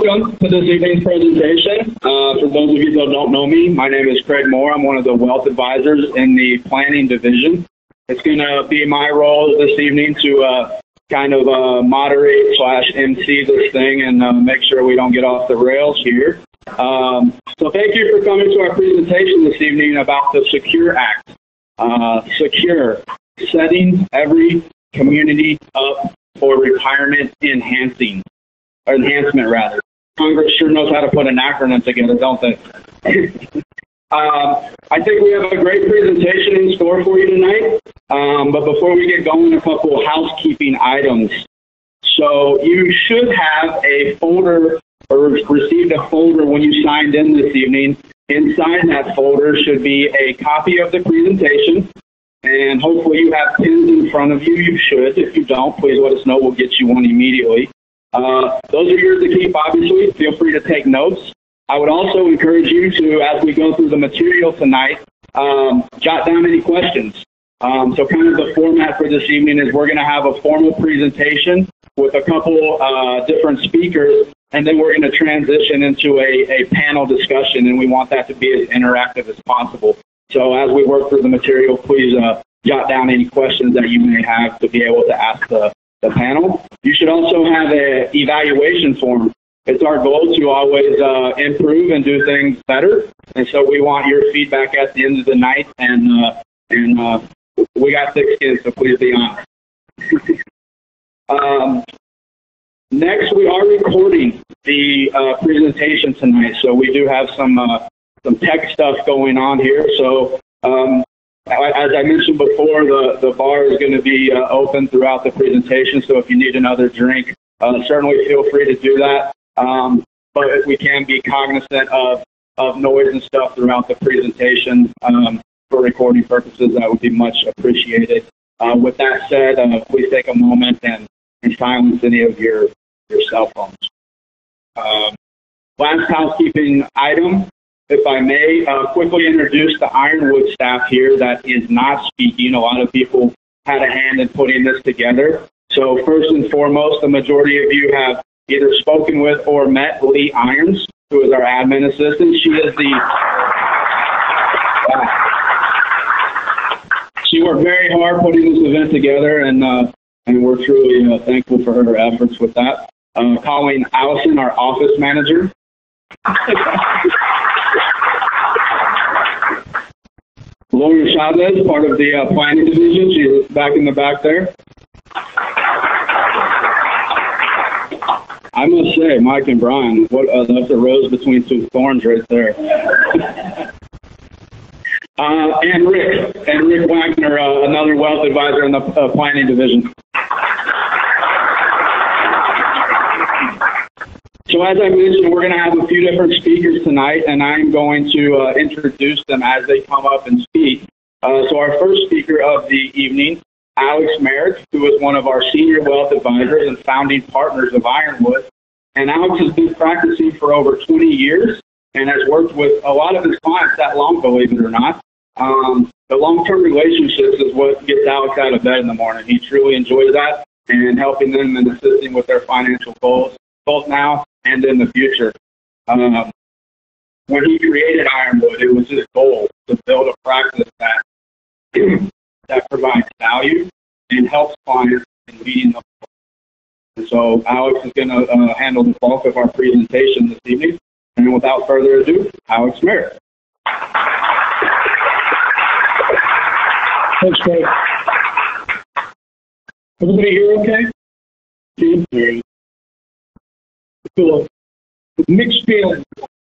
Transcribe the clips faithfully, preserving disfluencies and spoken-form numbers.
welcome to this evening's presentation. Uh, for those of you that don't know me, my name is Craig Moore. I'm one of the wealth advisors in the planning division. It's going to be my role this evening to uh, kind of uh, moderate slash M C this thing and uh, make sure we don't get off the rails here. Um, so thank you for coming to our presentation this evening about the SECURE Act. Uh, SECURE, setting every community up for retirement enhancing. Or enhancement, rather. Congress sure knows how to put an acronym together, don't they? um, I think we have a great presentation in store for you tonight. Um, but before we get going, a couple of housekeeping items. So you should have a folder or received a folder when you signed in this evening. Inside that folder should be a copy of the presentation. And hopefully you have pins in front of you. You should. If you don't, please let us know. We'll get you one immediately. Uh, those are yours to keep, obviously. Feel free to take notes. I would also encourage you to, as we go through the material tonight, um, jot down any questions. Um, so kind of the format for this evening is we're going to have a formal presentation with a couple uh, different speakers, and then we're going to transition into a, a panel discussion, and we want that to be as interactive as possible. So as we work through the material, please uh, jot down any questions that you may have to be able to ask the the panel. You should also have an evaluation form. It's our goal to always uh, improve and do things better, and so we want your feedback at the end of the night. And uh, and uh, we got thick skin, so please be honest. um, next, we are recording the uh, presentation tonight, so we do have some uh, some tech stuff going on here. So. Um, As I mentioned before, the, the bar is going to be uh, open throughout the presentation, so if you need another drink, uh, certainly feel free to do that. Um, but we can be cognizant of, of noise and stuff throughout the presentation um, for recording purposes. That would be much appreciated. Uh, with that said, uh, please take a moment and, and silence any of your, your cell phones. Um, last housekeeping item. If I may, uh, quickly introduce the Ironwood staff here that is not speaking. A lot of people had a hand in putting this together. So first and foremost, the majority of you have either spoken with or met Lee Irons, who is our admin assistant. She is the... Uh, she worked very hard putting this event together, and, uh, and we're truly uh, thankful for her efforts with that. Uh, Colleen Allison, our office manager. Lauren Chavez, part of the uh, planning division. She's back in the back there. I must say, Mike and Brian, what uh, that's a rose between two thorns right there. uh, and Rick, and Rick Wagner, uh, another wealth advisor in the uh, planning division. So as I mentioned, we're going to have a few different speakers tonight, and I'm going to uh, introduce them as they come up and speak. Uh, so our first speaker of the evening, Alex Merrick, who is one of our senior wealth advisors and founding partners of Ironwood. And Alex has been practicing for over twenty years and has worked with a lot of his clients that long, believe it or not. Um, the long-term relationships is what gets Alex out of bed in the morning. He truly enjoys that and helping them and assisting with their financial goals, both now and in the future. Um, when he created Ironwood, it was his goal to build a practice that that provides value and helps clients in leading them. And so Alex is going to uh, handle the bulk of our presentation this evening. And without further ado, Alex Merrick. Thanks, Craig. Everybody here okay? Good. I feel a mixed feeling.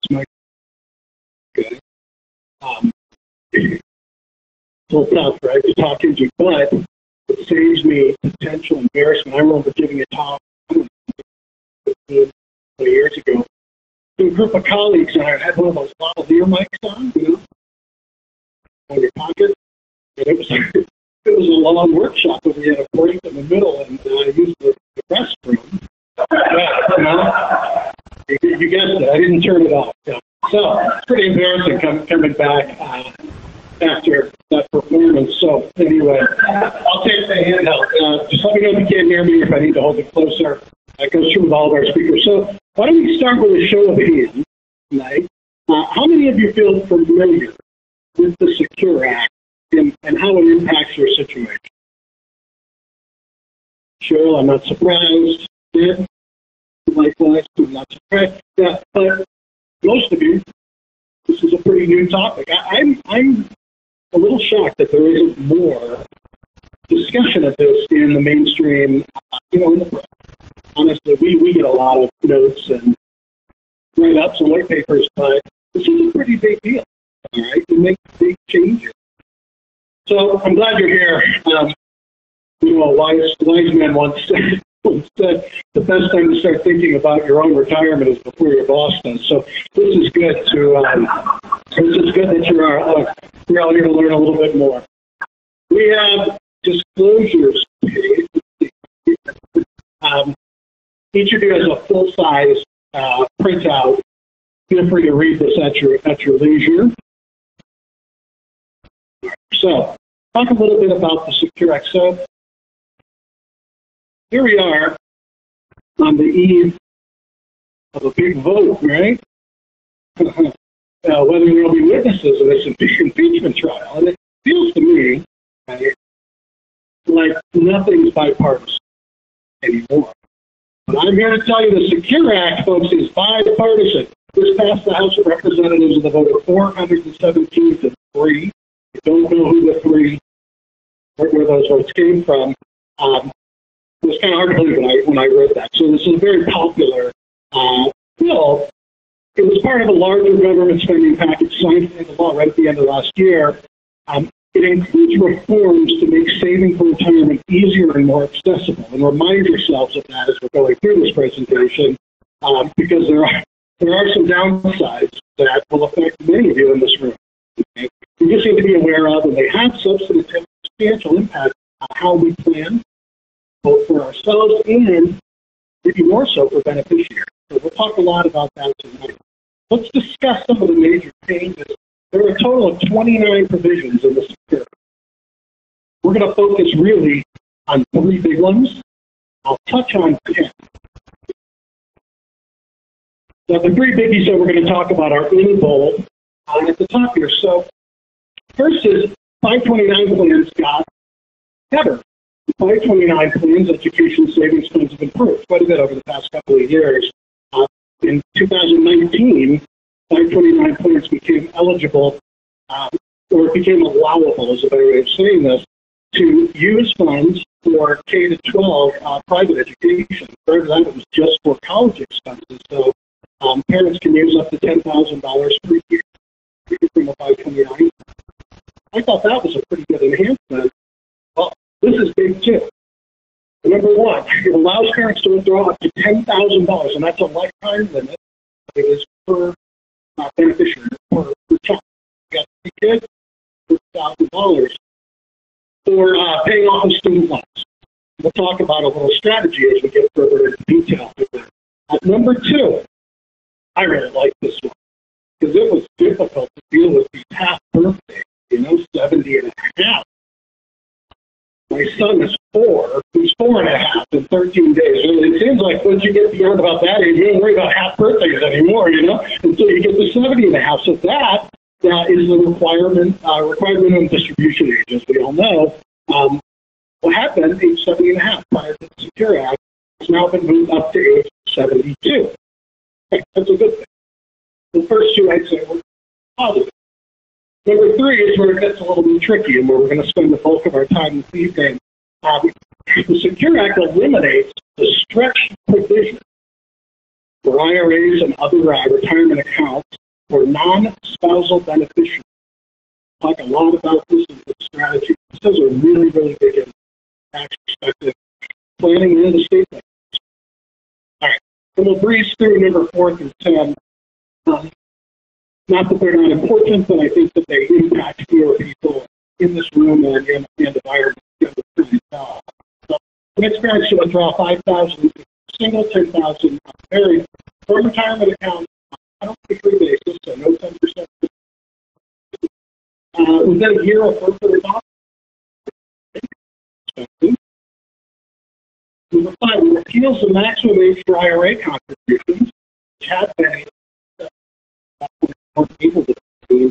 Good. Um, so it's not right to talk into, but it saves me potential embarrassment. I remember giving a talk fifteen, twenty years ago to a group of colleagues, and I had one of those lavalier mics on, you know, on your pocket. And it was it was a long workshop, and we had a break in the middle, and uh, I used the, the restroom. Yeah, you know, you, you guessed it. I didn't turn it off. Yeah. So it's pretty embarrassing coming coming back uh, after that performance. So anyway, I'll take the handheld. Uh, just let me know if you can't hear me, if I need to hold it closer. That goes through with all of our speakers. So why don't we start with a show of hands tonight? Uh, how many of you feel familiar with the Secure Act and, and how it impacts your situation? Cheryl, I'm not surprised. Yeah. Likewise, I'm not surprised. Yeah, but most of you, this is a pretty new topic. I, I'm I'm a little shocked that there isn't more discussion of this in the mainstream, uh, you know, in the press. Honestly, we, we get a lot of notes and write-ups and white papers, but this is a pretty big deal, all right? It makes big changes. So I'm glad you're here. Um, you know, a wise, wise man once said, once said, the best time to start thinking about your own retirement is before your boss does. So this is good to, um, this is good that you're, uh, you're out here to learn a little bit more. We have disclosures page. Um, each of you has a full-size uh, printout. Feel free to read this at your at your leisure. So, talk a little bit about the Secure Act. So, here we are on the eve of a big vote, right? uh, whether there will be witnesses in this impeachment trial, and it feels to me, right, like nothing's bipartisan anymore. But I'm here to tell you the Secure Act, folks, is bipartisan. This passed the House of Representatives with a vote of four hundred seventeen to three. I don't know who the three, where, where those votes came from. Um, it was kind of hard to believe when I, when I read that. So this is a very popular uh, bill. It was part of a larger government spending package signed into law right at the end of last year. Um, It includes reforms to make saving for retirement easier and more accessible. And remind yourselves of that as we're going through this presentation, um, because there are there are some downsides that will affect many of you in this room. Okay? We just need to be aware of, and they have substantive, substantial impact on how we plan, both for ourselves and maybe more so for beneficiaries. So we'll talk a lot about that tonight. Let's discuss some of the major changes. There are a total of twenty-nine provisions in the Secure Act. We're going to focus really on three big ones. I'll touch on ten. Now, the three biggies that we're going to talk about are in bold uh, at the top here. So, first is five twenty-nine plans got better. The five twenty-nine plans, education savings plans, have improved quite a bit over the past couple of years. Uh, in two thousand nineteen, five twenty-nine plans became eligible, uh, or it became allowable, is a better way of saying this, to use funds for K to twelve uh, private education. Prior to that, it was just for college expenses. So um, parents can use up to ten thousand dollars per year from a five twenty-nine. I thought that was a pretty good enhancement. Well, this is big too. Number one, it allows parents to withdraw up to ten thousand dollars, and that's a lifetime limit. It is per uh, beneficiary, per, per child. You got three kids, one thousand dollars for uh, paying off student loans. We'll talk about a little strategy as we get further into detail. Uh, number two, I really like this one because it was difficult to deal with these half birthdays, you know, seventy and a half. My son is four. He's four and a half in thirteen days. And it seems like once you get beyond about that age, you don't worry about half birthdays anymore, you know, until you get to seventy and a half. So that, that is the requirement, uh, required minimum distribution age, as we all know. Um, what happened, age seventy and a half prior to the Secure Act, has now been moved up to age seventy-two. Okay, that's a good thing. The first two, I'd say, were positive. Number three is where it gets a little bit tricky and where we're going to spend the bulk of our time this evening. Um, the Secure Act eliminates the stretch provision for I R As and other uh, retirement accounts for non-spousal beneficiaries. Talk a lot about this in the strategy. This has a really, really big impact tax perspective, planning and estate planning. All right, and we'll breeze through number four through ten. Um, Not that they're not important, but I think that they impact fewer people in this room and in the environment. Uh, so, next parents should withdraw five thousand dollars single, ten thousand dollars married for retirement account on a weekly basis, so no ten percent. Uh, within a year of birth or adoption. Number five, it repeals the maximum age for I R A contributions. have been more able to do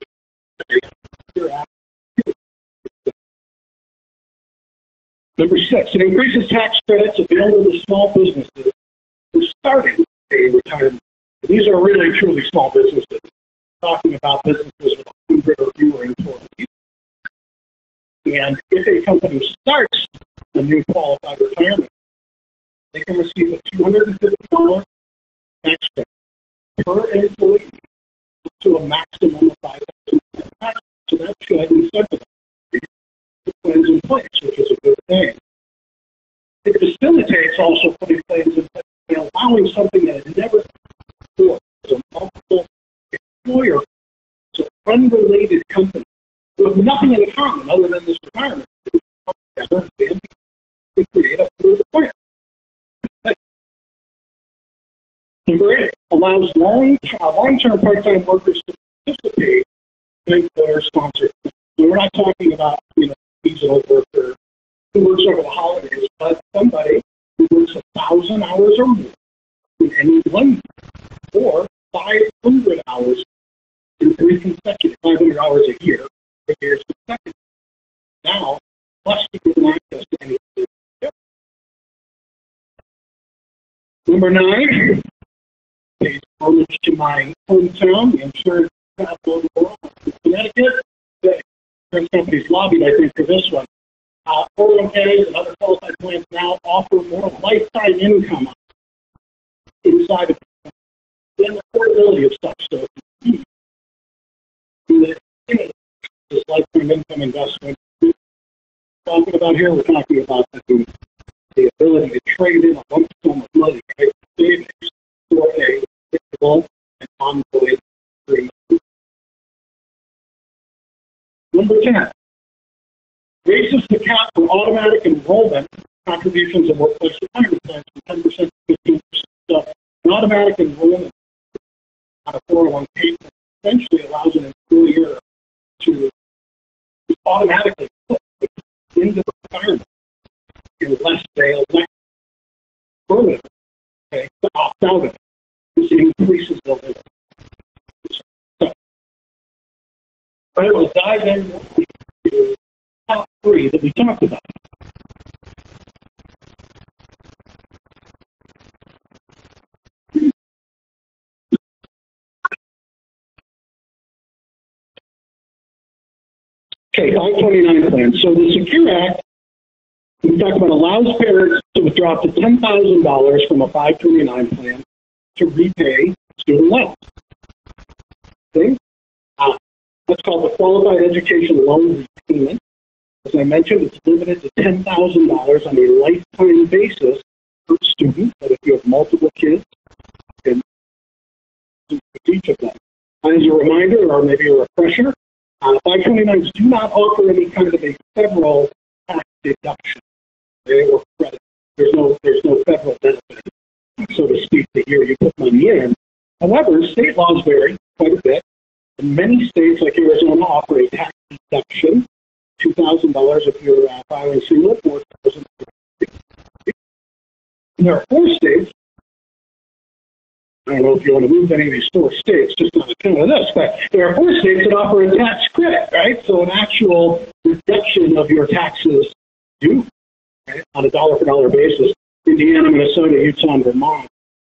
Number six, it increases tax credits available to small businesses who started a retirement. These are really truly small businesses. Talking about businesses with one hundred or fewer employees. And if a company starts a new qualified retirement, they can receive a two hundred fifty dollars tax credit per employee to a maximum of five thousand dollars. So that should incentivize the plans in place, which is a good thing. It facilitates also putting plans in place and allowing something that had never before. So multiple employer, so unrelated company with nothing in common other than this retirement to come together and create a full plan. Number eight allows long, uh, long-term part-time workers to participate in employer-sponsored. So we're not talking about, you know, seasonal worker who works over the holidays, but somebody who works a thousand hours or more in any one year, or five hundred hours in three consecutive, five hundred hours a year, for years consecutive. Now, plus you can access to any. Number nine, pays homage to my hometown, the insurance capital of the world, Connecticut. The insurance companies lobbied, I think, for this one. Uh, four oh one Ks and other qualified plans now offer more lifetime income inside of the affordability of such. So, the this lifetime income investment we're talking about here, we're talking about the, the ability to trade in a lump sum of money, right? Savings for a predictable and ongoing stream. Number ten, raises the cap for automatic enrollment contributions of workplace retirement plans from ten percent to fifteen percent. So, an automatic enrollment on a four oh one K essentially allows an employer to automatically put into the retirement unless they elect permanently, okay, to opt out of it. This increases the limit. So, I will dive in to the top three that we talked about. Okay, five twenty-nine plan. So the Secure Act, we talked about, allows parents to withdraw up to ten thousand dollars from a five twenty-nine plan to repay student loans. Okay? Uh, that's called the Qualified Education Loan Repayment. As I mentioned, it's limited to ten thousand dollars on a lifetime basis per student, but if you have multiple kids, you can do each of them. As a reminder, or maybe a refresher, Uh, five twenty-nines do not offer any kind of a federal tax deduction, okay, or credit. There's no, there's no federal benefit, so to speak, the year you put money in. However, state laws vary quite a bit. And many states, like Arizona, offer a tax deduction, two thousand dollars if you're uh, filing single, four thousand dollars. There are four states. I don't know if you want to move any of these four states just on account of this, but there are four states that offer a tax credit, right? So an actual reduction of your taxes due, right, on a dollar for dollar basis. Indiana, Minnesota, Utah, and Vermont.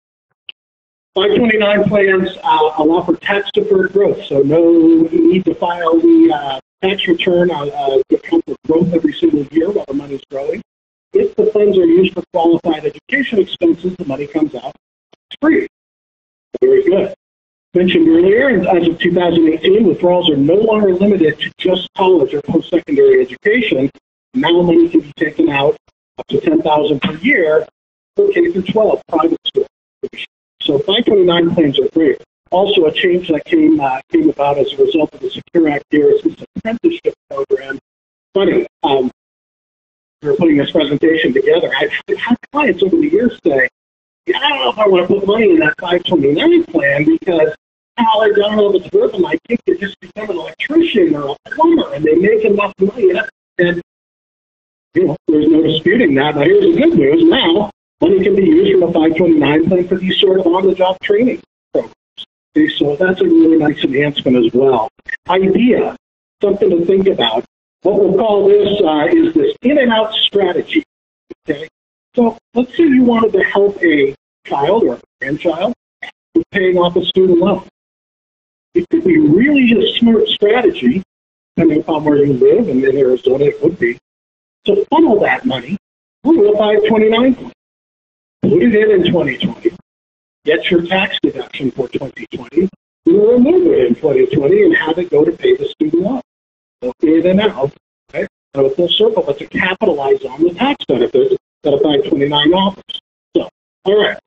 five twenty-nine plans uh, allow for tax deferred growth, so no need to file the uh, tax return uh, uh, to account for growth every single year while the money's growing. If the funds are used for qualified education expenses, the money comes out. It's free. Very good. Mentioned earlier, as of two thousand eighteen, withdrawals are no longer limited to just college or post-secondary education. Now money can be taken out up to ten thousand dollars per year for K through twelve private school. So five twenty-nine plans are great. Also, a change that came uh, came about as a result of the Secure Act here is this apprenticeship program. Funny, um, we were putting this presentation together. I've had clients over the years say, I don't know if I want to put money in that five twenty-nine plan because college, I don't know if it's worth it. My kid could just become an electrician or a plumber and they make enough money. And, you know, there's no disputing that. Now, here's the good news. Now, Money can be used from a five twenty-nine plan for these sort of on-the-job training programs. Okay, so that's a really nice enhancement as well. IDEA, something to think about. What we'll call this uh, is this in-and-out strategy. Okay, so let's say you wanted to help a child or a grandchild with paying off a student loan. It could be really a smart strategy, depending upon where you live, and in Arizona it would be, to funnel that money through a five twenty-nine plan. Put it in in twenty twenty, get your tax deduction for twenty twenty, and remove it in twenty twenty and have it go to pay the student loan. So in and out, right? So a full circle, but to capitalize on the tax benefits that a five twenty-nine offers. So, all right.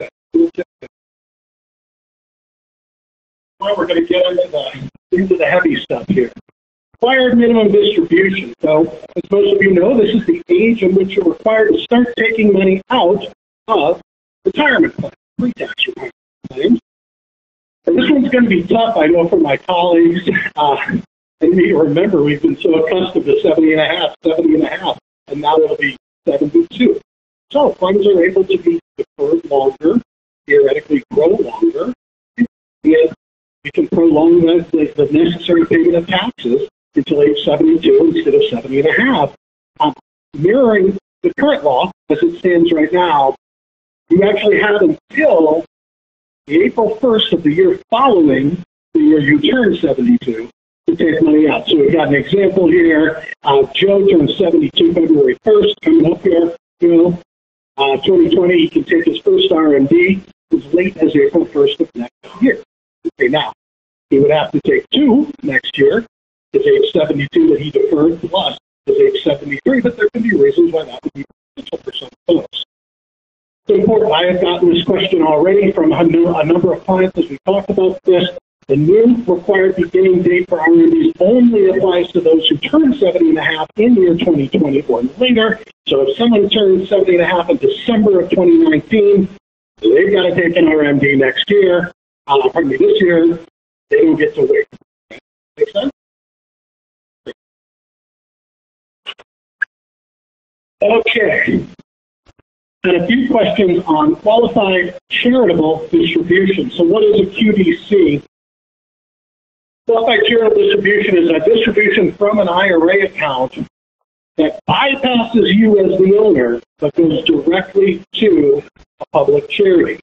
Well, we're going to get into the, into the heavy stuff here. Required minimum distribution. So, as most of you know, this is the age in which you're required to start taking money out of retirement plans, pre-tax retirement plans. And this one's going to be tough, I know, for my colleagues. Uh, and me, remember, we've been so accustomed to seventy and a half, seventy and a half, and now it'll be seventy-two. So, funds are able to be deferred longer, theoretically grow longer, and you can prolong the, the, the necessary payment of taxes until age seventy-two instead of seventy and a half. Um, mirroring the current law as it stands right now, you actually have until the April first of the year following the year you turn seventy-two to take money out. So we've got an example here. Uh, Joe turns seventy-two February first, coming up here. You know, uh, twenty twenty, he can take his first R M D as late as April first of next year. Okay, now, he would have to take two next year, his age seventy-two that he deferred, plus his age seventy-three, but there can be reasons why that would be potential for some folks. It's important. I have gotten this question already from a, new, a number of clients as we talked about this. The new required beginning date for R M Ds only applies to those who turn seventy and a half in year twenty twenty or later. So if someone turns seventy and a half in December of twenty nineteen, they've got to take an R M D next year. Uh, pardon me, this year, they don't get to wait. Make sense? Okay. And a few questions on qualified charitable distribution. So what is a Q D C? Qualified charitable distribution is a distribution from an I R A account that bypasses you as the owner, but goes directly to a public charity.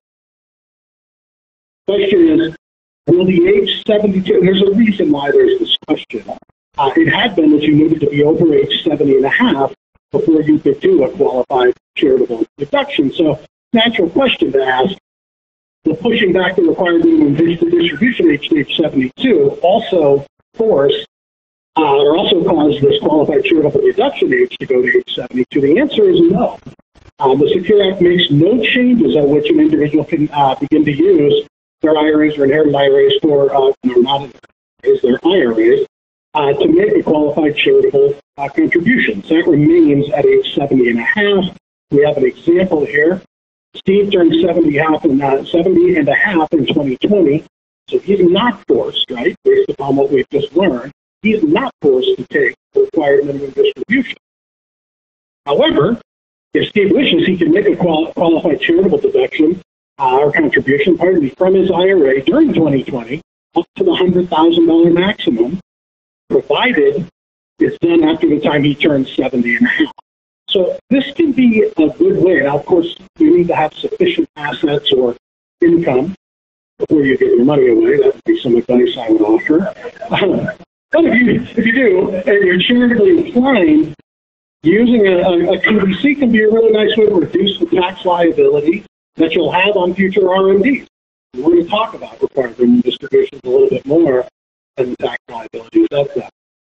Question is, will the age seventy-two, and there's a reason why there's this question. Uh, it had been that you needed to be over age seventy and a half before you could do a qualified charitable deduction. So, natural question to ask, the pushing back the required minimum distribution age to age seventy-two also force, uh, or also cause this qualified charitable deduction age to go to age seventy-two? The answer is no. Um, the Secure Act makes no changes at which an individual can uh, begin to use their I R As or inherited I R As for, uh, no, not I R As, their I R As, uh, to make a qualified charitable uh, contribution. So that remains at age seventy and a half. We have an example here. Steve turned seventy, half in, uh, seventy and a half in twenty twenty, so he's not forced, right, based upon what we've just learned, he's not forced to take the required minimum distribution. However, if Steve wishes, he can make a qual qualified charitable deduction uh, or contribution, pardon me, from his I R A during twenty twenty up to the one hundred thousand dollar maximum, provided it's done after the time he turns seventy and a half. So this can be a good way. Now, of course, you need to have sufficient assets or income before you give your money away. That would be some advice I would offer. Um, but if you, if you do, and you're charitably inclined, using a, a, a Q D C can be a really nice way to reduce the tax liability that you'll have on future R M Ds. We're going to talk about required minimum distributions a little bit more and the tax liabilities of that.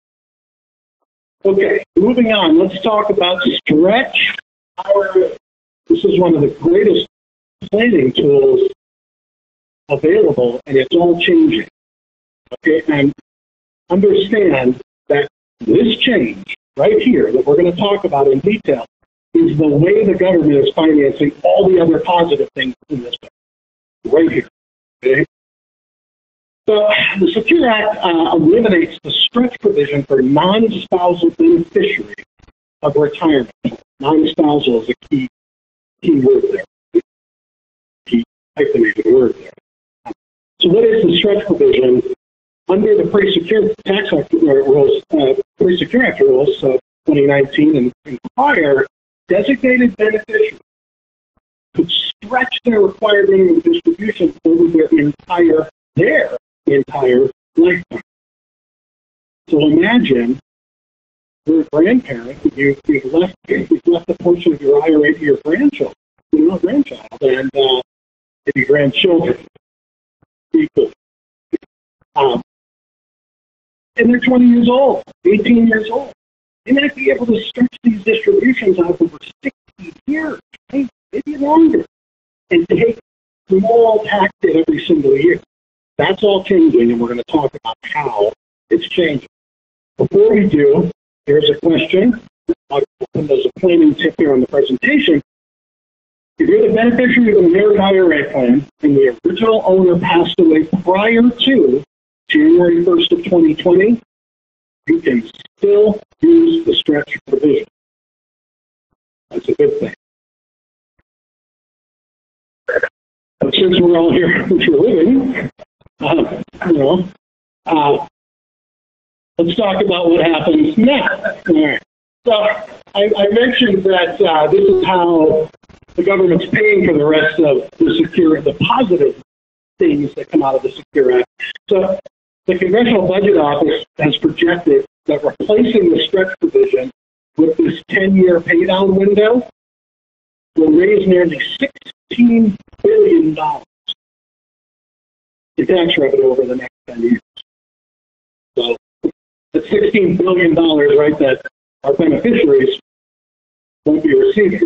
Okay, moving on, let's talk about stretch I R A. This is one of the greatest planning tools available, and it's all changing. Okay, and understand that this change right here that we're going to talk about in detail is the way the government is financing all the other positive things in this bill. Right here. Okay? So the Secure Act uh, eliminates the stretch provision for non-spousal beneficiaries of retirement. Non-spousal is a key, key word there. hyphenated word there. So what is the stretch provision? Under the Pre-Secure Tax Act rules, uh, Pre-Secure Act rules of twenty nineteen and, and prior, designated beneficiaries could stretch their required minimum distribution over their entire their entire lifetime. So imagine you're a grandparent, you, you've left you've left a portion of your I R A to your grandchildren, you know, grandchild, and uh, maybe grandchildren equal. Um, and they're twenty years old, eighteen years old. They might be able to stretch these distributions out over sixty years, right? Maybe longer, and take small tax hit every single year. That's all changing, and we're going to talk about how it's changing. Before we do, here's a question. There's a planning tip here on the presentation. If you're the beneficiary of an inherited I R A plan and the original owner passed away prior to January first of twenty twenty, you can still use the stretch provision. That's a good thing. But since we're all here for living, uh, you know, uh, let's talk about what happens next. All right. So I, I mentioned that uh, this is how the government's paying for the rest of the secure, the positive things that come out of the Secure Act. So the Congressional Budget Office has projected that replacing the stretch provision with this ten-year paydown window will raise nearly sixteen billion dollars in tax revenue over the next ten years. So that's sixteen billion dollars, right, that our beneficiaries won't be receiving.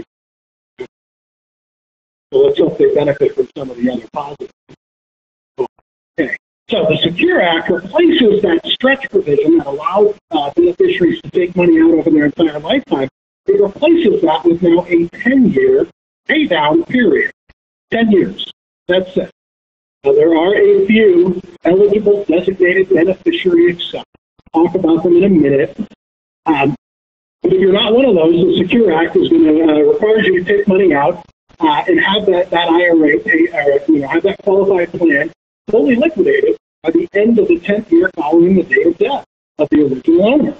So let's hope they benefit from some of the other positives. Okay. So the Secure Act replaces that stretch provision that allowed uh, beneficiaries to take money out over their entire lifetime. It replaces that with now a ten-year pay down period. ten years. That's it. Now, there are a few eligible designated beneficiary exceptions. I'll talk about them in a minute. Um, but if you're not one of those, the Secure Act is going to uh, require you to take money out uh, and have that, that I R A, pay, uh, you know, have that qualified plan fully liquidated by the end of the tenth year following the date of death of the original owner.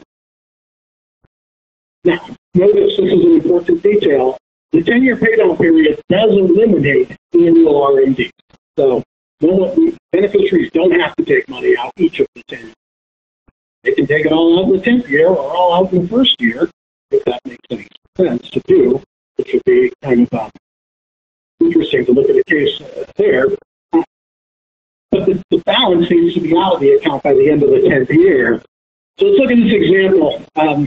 Now, notice this is an important detail. The ten-year paydown period does eliminate annual R M D. So no, beneficiaries don't have to take money out each of the ten years. They can take it all out in the tenth year or all out in the first year, if that makes any sense to do, which would be kind of um, interesting to look at a case uh, there. Uh, but the, the balance needs to be out of the account by the end of the tenth year. So let's look at this example. Um,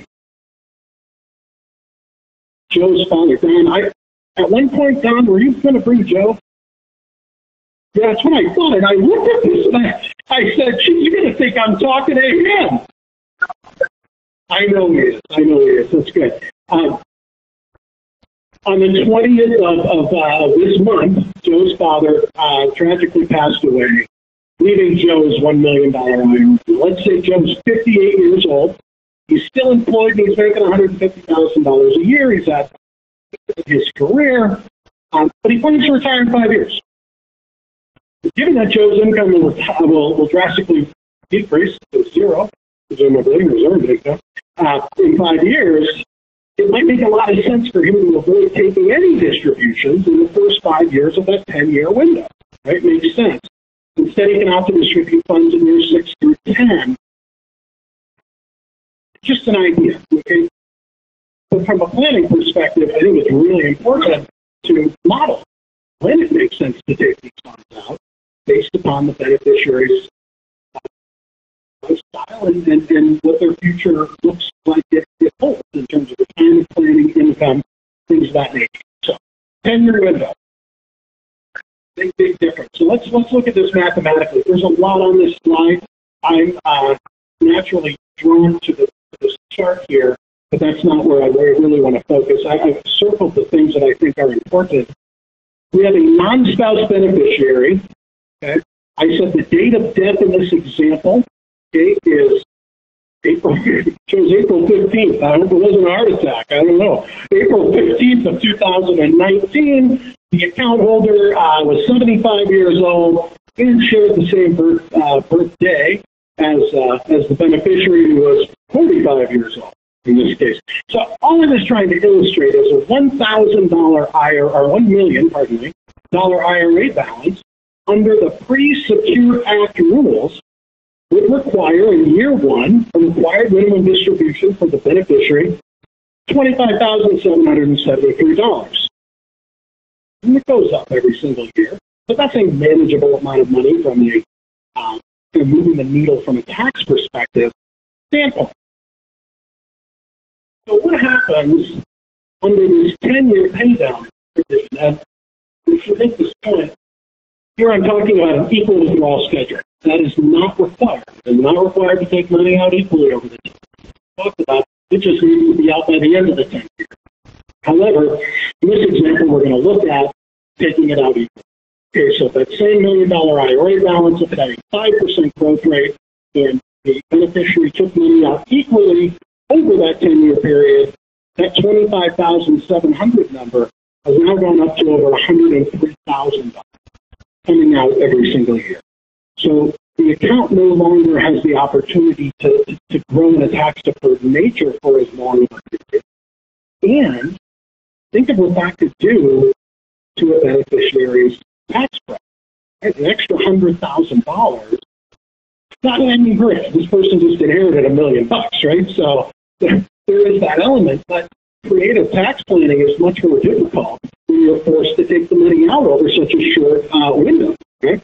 Joe's father, Don. I, at one point, Don, were you going to bring Joe? Yeah, that's what I thought. And I looked at this and I, I said, geez, you're going to think I'm talking to him. I know he is. I know he is. That's good. Um, on the twentieth of, of uh, this month, Joe's father uh, tragically passed away, leaving Joe's one million dollars I R A. Let's say Joe's fifty-eight years old. He's still employed and he's making one hundred fifty thousand dollars a year. He's at his career, um, but he plans to retire in five years. Given that Joe's income will, will, will drastically decrease to zero, presumably reserved income, uh, in five years, it might make a lot of sense for him to avoid taking any distributions in the first five years of that ten-year window. Right? Makes sense. Instead, he can opt to distribute funds in years six through ten. Just an idea, okay? But from a planning perspective, I think it's really important to model when it makes sense to take these funds out based upon the beneficiary's lifestyle and, and, and what their future looks like it, it holds in terms of retirement planning, income, things of that nature. So, ten-year window. Big, big difference. So let's let's look at this mathematically. There's a lot on this slide. I'm uh, naturally drawn to the this chart here, but that's not where I really want to focus. I, I've circled the things that I think are important. We have a non-spouse beneficiary. Okay, I said the date of death in this example, okay, is April. Shows April fifteenth. I hope it wasn't a heart attack. I don't know. April fifteenth of two thousand nineteen. the account holder uh, was seventy-five years old and shared the same birth, uh, birthday as uh, as the beneficiary, who was forty-five years old in this case. So all I was trying to illustrate is a one thousand dollars I R A, or one million, pardon me, dollar I R A balance under the Pre-Secure Act rules would require in year one a required minimum distribution for the beneficiary, twenty-five thousand seven hundred seventy-three dollars. And it goes up every single year, but that's a manageable amount of money from a uh, moving the needle from a tax perspective standpoint. So what happens under this ten-year paydown provision? And if you make this point, here I'm talking about an equal withdrawal schedule. That is not required. It's not required to take money out equally over the ten years. Talked about it just needs to be out by the end of the ten years. However, in this example, we're going to look at taking it out equally. Okay, so that same million dollar I R A balance, if it had a five percent growth rate, and the beneficiary took money out equally over that ten-year period, that twenty-five thousand seven hundred number has now gone up to over one hundred three thousand dollars coming out every single year. So the account no longer has the opportunity to, to, to grow in a tax-deferred nature for as long as it did. And think of what that could do to a beneficiary's tax bracket. An extra one hundred thousand dollars, not any great. This person just inherited a million bucks, right? So there, there is that element, but creative tax planning is much more difficult when you're forced to take the money out over such a short uh, window, okay?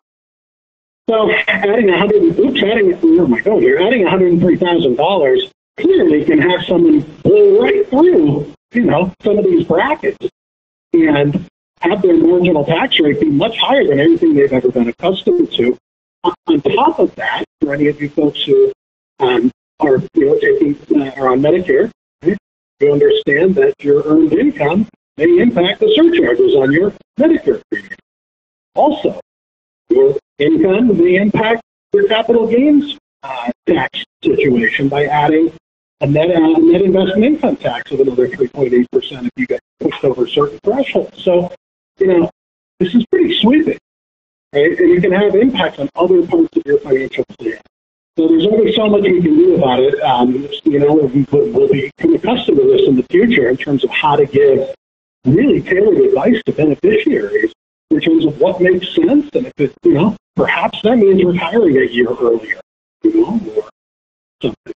So adding a hundred, oops, adding, where am I going here? Adding one hundred three thousand dollars clearly can have someone blow right through, you know, some of these brackets and have their marginal tax rate be much higher than anything they've ever been accustomed to. On top of that, for any of you folks who um, are, you know, taking uh, are on Medicare, right, you understand that your earned income may impact the surcharges on your Medicare premium. Also, your income may impact your capital gains uh, tax situation by adding a net, uh, net investment income tax of another three point eight percent if you get pushed over certain thresholds. So, you know, this is pretty sweeping, right? And you can have impacts on other parts of your financial plan. So there's only so much we can do about it. Um, you know, we'll become accustomed to this in the future in terms of how to give really tailored advice to beneficiaries in terms of what makes sense, and if it, you know, perhaps that means retiring a year earlier, you know, or something.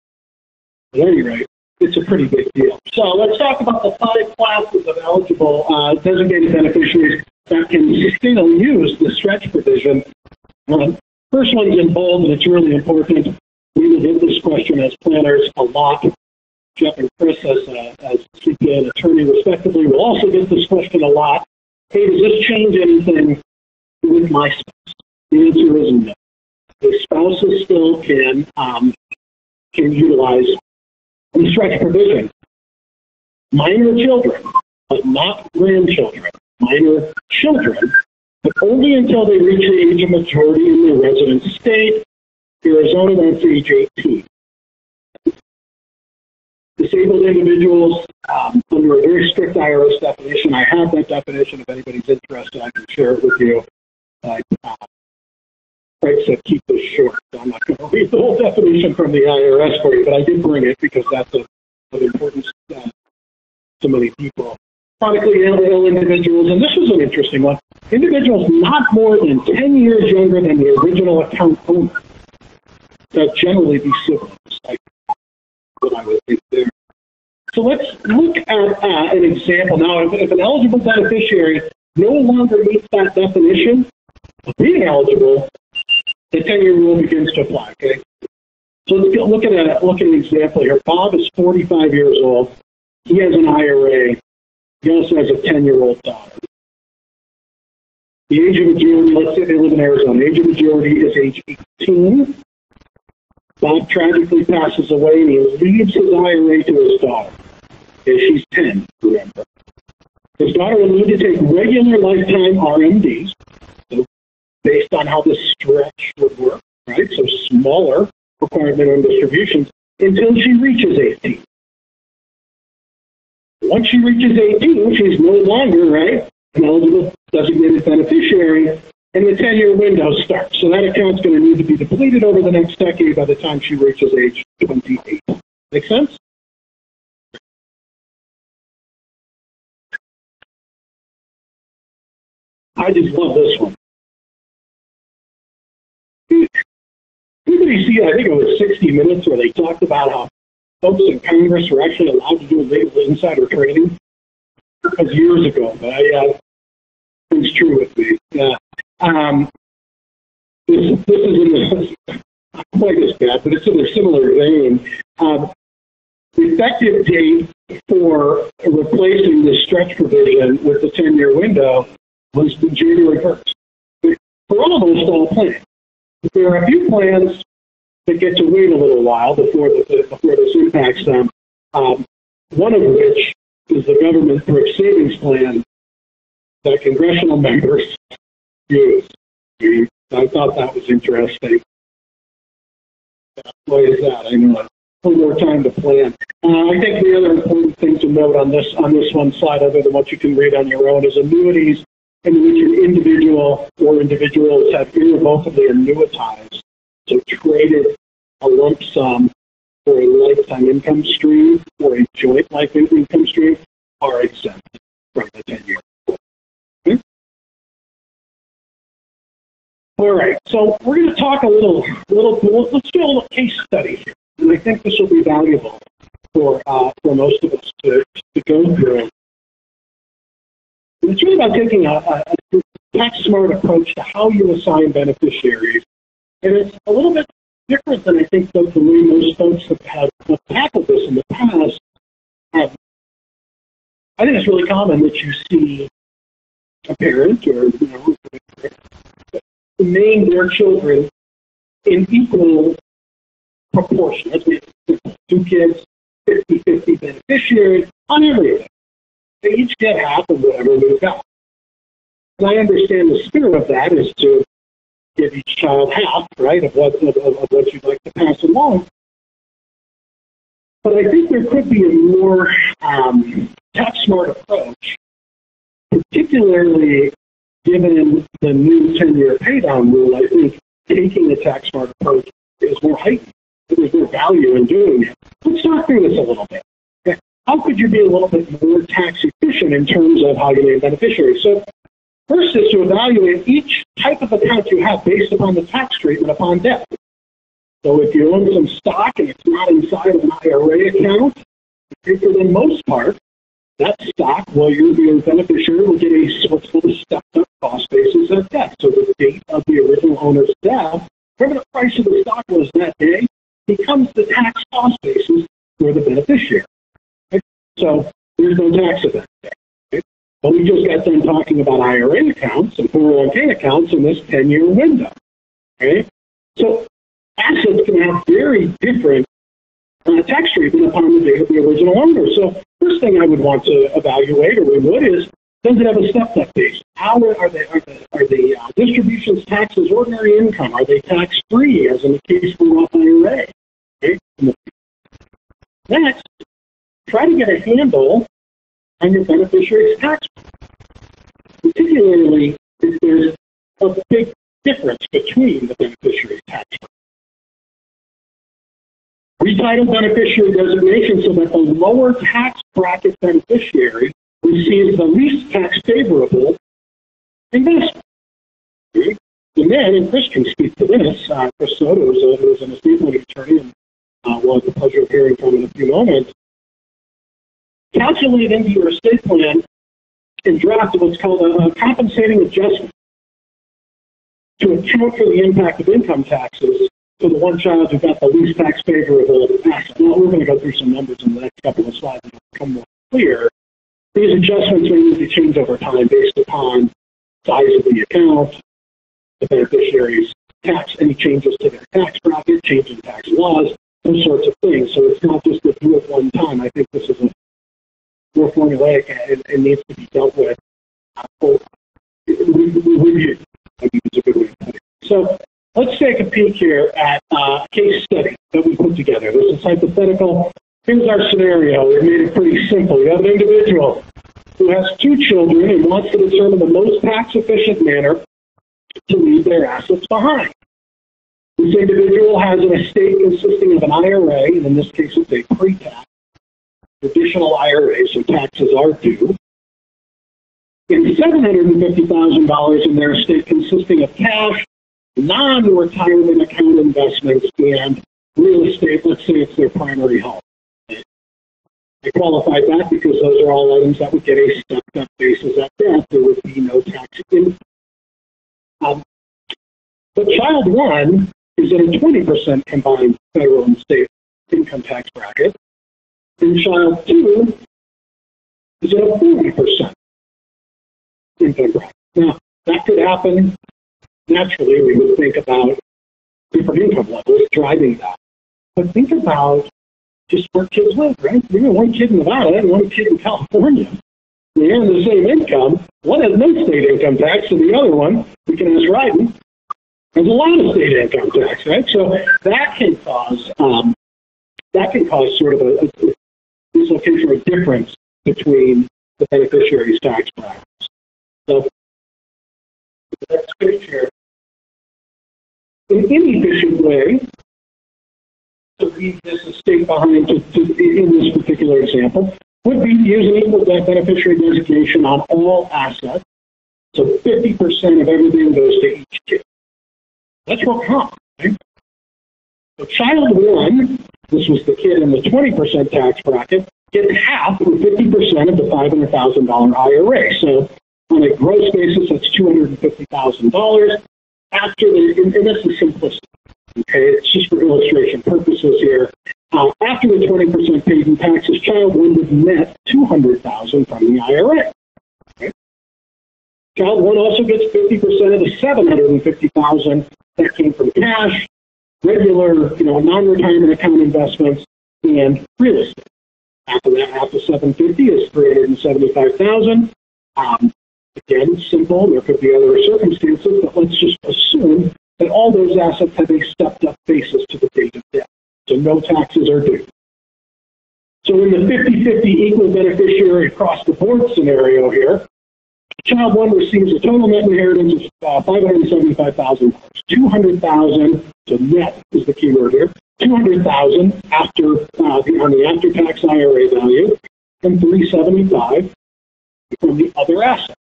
At any rate, it's a pretty big deal. So let's talk about the five classes of eligible uh, designated beneficiaries that can still use the stretch provision. Um, first one's in bold, and it's really important. We will get this question as planners a lot. Jeff and Chris, as, uh, as C P A and attorney respectively, will also get this question a lot. Hey, does this change anything with my spouse? The answer is no. The spouses still can um, can utilize the stretch provision. Minor children, but not grandchildren. Minor children, but only until they reach the age of majority in their resident state. Arizona, that's age eighteen. Disabled individuals, um, under a very strict I R S definition. I have that definition. If anybody's interested, I can share it with you. Uh, Craig said keep this short, so I'm not going to read the whole definition from the I R S for you, but I did bring it because that's of, of importance uh, to many people. Chronically ill, ill individuals, and this is an interesting one. Individuals not more than ten years younger than the original account owner. That generally be siblings. Like what I would think there. So let's look at uh, an example. Now, if, if an eligible beneficiary no longer meets that definition of being eligible, the ten-year rule begins to apply, okay? So let's get, look, at a, look at an example here. Bob is forty-five years old. He has an I R A. He also has a ten-year-old daughter. The age of majority, let's say they live in Arizona. The age of majority is age eighteen. Bob tragically passes away, and he leaves his I R A to his daughter. Okay, she's ten, remember. His daughter will need to take regular lifetime R M Ds, so based on how this stretch would work, right? So smaller required minimum distributions until she reaches eighteen. Once she reaches eighteen, she's no longer, right, an eligible designated beneficiary, and the ten-year window starts. So that account's going to need to be depleted over the next decade by the time she reaches age twenty-eight. Make sense? I just love this one. Anybody see, I think it was sixty minutes, where they talked about how folks in Congress were actually allowed to do illegal insider trading? That was years ago, but I, uh, it's true with me. Yeah. Um, this, this is in the, not quite as bad, but it's in a similar vein. Um, the effective date for replacing the stretch provision with the ten-year window was January first. For almost all plans. There are a few plans that get to wait a little while before, the, before this impacts them, um, one of which is the government thrift savings plan that congressional members use. I thought that was interesting. Why is that? I know. A little more time to plan. Uh, I think the other important thing to note on this on this one slide, other than what you can read on your own, is annuities in which an individual or individuals have irrevocably annuitized, so traded a lump sum for a lifetime income stream or a joint life income stream, are exempt from the ten-year. Okay? All right, so we're going to talk a little, little. Let's do a little case study here, and I think this will be valuable for uh, for most of us to, to go through. It's really about taking a, a, a tax-smart approach to how you assign beneficiaries. And it's a little bit different than I think the, the way most folks have, have, have tackled this in the past. Um, I think it's really common that you see a parent or, you know, name their children in equal proportion. Let's say two kids, fifty-fifty beneficiaries on everything. They each get half of whatever we've got. And I understand the spirit of that is to give each child half, right, of what of, of what you'd like to pass along. But I think there could be a more um, tax-smart approach, particularly given the new ten-year paydown rule. I think taking a tax-smart approach is more heightened. There's more value in doing it. Let's talk through this a little bit. How could you be a little bit more tax efficient in terms of how you name beneficiaries? So first is to evaluate each type of account you have based upon the tax treatment upon death. So if you own some stock and it's not inside of an I R A account, for the most part, that stock, well, you're the beneficiary, will get a what's called a stepped-up cost basis at death. So the date of the original owner's death, whatever the price of the stock was that day, becomes the tax cost basis for the beneficiary. So there's no tax event there. Okay? But we just got done talking about I R A accounts and four oh one k accounts in this ten-year window. Okay? So assets can have very different uh, tax treatment upon the date of the original owner. So first thing I would want to evaluate, or we would, is does it have a stepped-up base? How are, are the, are the, are the uh, distributions taxed as ordinary income? Are they tax-free, as in the case for Roth I R A? Okay? Next, try to get a handle on your beneficiary's tax, particularly if there's a big difference between the beneficiary's tax rate. Retitle beneficiary designation so that the lower tax bracket beneficiary receives the least tax favorable investment. Okay? And then, and Chris can speak to this, uh, Chris Soto, who is, who is an estate planning attorney, and uh, we'll have the pleasure of hearing from him in a few moments. Calculate into your estate plan and draft what's called a, a compensating adjustment to account for the impact of income taxes for the one child who got the least tax favorable asset. Now, we're going to go through some numbers in the next couple of slides and it'll become more clear. These adjustments may need to change over time based upon size of the account, the beneficiary's tax, any changes to their tax bracket, change in tax laws, those sorts of things. So it's not just a do it one time. I think this is a more formulaic and, and needs to be dealt with. Uh, review, I think is a good way to put it. So let's take a peek here at uh, a case study that we put together. This is hypothetical. Here's our scenario. We made it pretty simple. You have an individual who has two children and wants to determine the most tax-efficient manner to leave their assets behind. This individual has an estate consisting of an I R A, and in this case it's a pre-tax, traditional I R A, so taxes are due, and seven hundred fifty thousand dollars in their estate consisting of cash, non-retirement account investments, and real estate. Let's say it's their primary home. I qualified that because those are all items that would get a stepped-up basis at death. There would be no tax income. Um, but child one is in a twenty percent combined federal and state income tax bracket, and child two is in a forty percent income bracket. Now, that could happen naturally. We would think about different income levels driving that. But think about just where kids live, right? We have one kid in Nevada and one kid in California. They earn the same income. One has no state income tax, and the other one, we can ask Ryden, has a lot of state income tax, right? So that can cause um, that can cause sort of a, a dislocation or a difference between the beneficiary's tax brackets. So the next picture, an inefficient way to leave this estate behind to, to, in this particular example would be to use an equal beneficiary designation on all assets. So fifty percent of everything goes to each kid. That's real common, right? So child one, this was the kid in the twenty percent tax bracket, gets half or fifty percent of the five hundred thousand dollars I R A. So on a gross basis, that's two hundred fifty thousand dollars. After the, and, and this is simplistic. Okay, it's just for illustration purposes here. Uh, after the twenty percent paid in taxes, child one would net two hundred thousand dollars from the I R A. Okay. Child one also gets fifty percent of the seven hundred fifty thousand dollars that came from cash, regular, you know, non-retirement account investments, and real estate. After that, half of seven hundred fifty is three hundred seventy-five thousand dollars. Um, again, simple. There could be other circumstances, but let's just assume that all those assets have a stepped-up basis to the date of death, so no taxes are due. So in the fifty-fifty equal beneficiary across-the-board scenario here, child one receives a total net inheritance of uh, five hundred seventy-five thousand dollars. two hundred thousand dollars, so net is the key word here, two hundred thousand dollars after, uh, the, on the after-tax I R A value, and three hundred seventy-five thousand dollars from the other assets,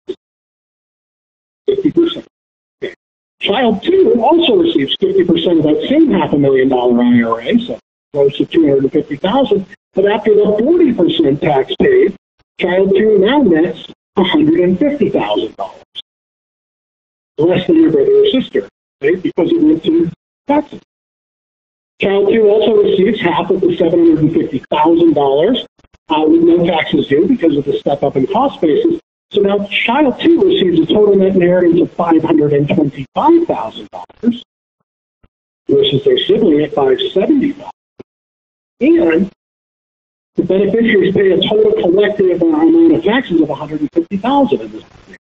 fifty percent. Child two also receives fifty percent of that same half a million dollar I R A, so close to two hundred fifty thousand dollars. But after the forty percent tax paid, child two now nets one hundred fifty thousand dollars. Less than your brother or sister, right? Because it went to taxes. Child two also receives half of the seven hundred fifty thousand dollars uh, with no taxes due because of the step up in cost basis. So now child two receives a total net inheritance of five hundred twenty-five thousand dollars versus their sibling at five hundred seventy thousand dollars. And the beneficiaries pay a total collective amount of taxes of one hundred fifty thousand dollars in